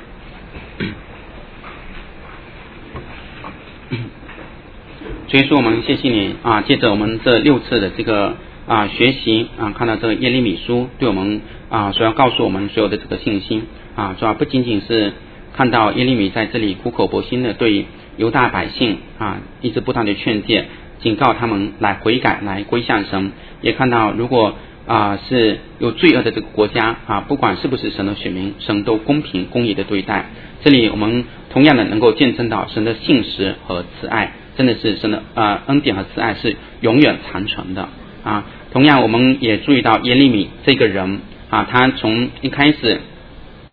[SPEAKER 2] 所以说我们谢谢你啊，借着我们这6次的这个学习啊，看到这个耶利米书对我们所要告诉我们所有的这个信心啊，主要不仅仅是看到耶利米在这里苦口婆心的对犹大百姓一直不断的劝诫，警告他们来悔改，来归向神，也看到如果是有罪恶的这个国家不管是不是神的选民，神都公平公义的对待。这里我们同样的能够见证到神的信实和慈爱，真的是神的恩典和慈爱是永远长存的同样我们也注意到耶利米这个人他从一开始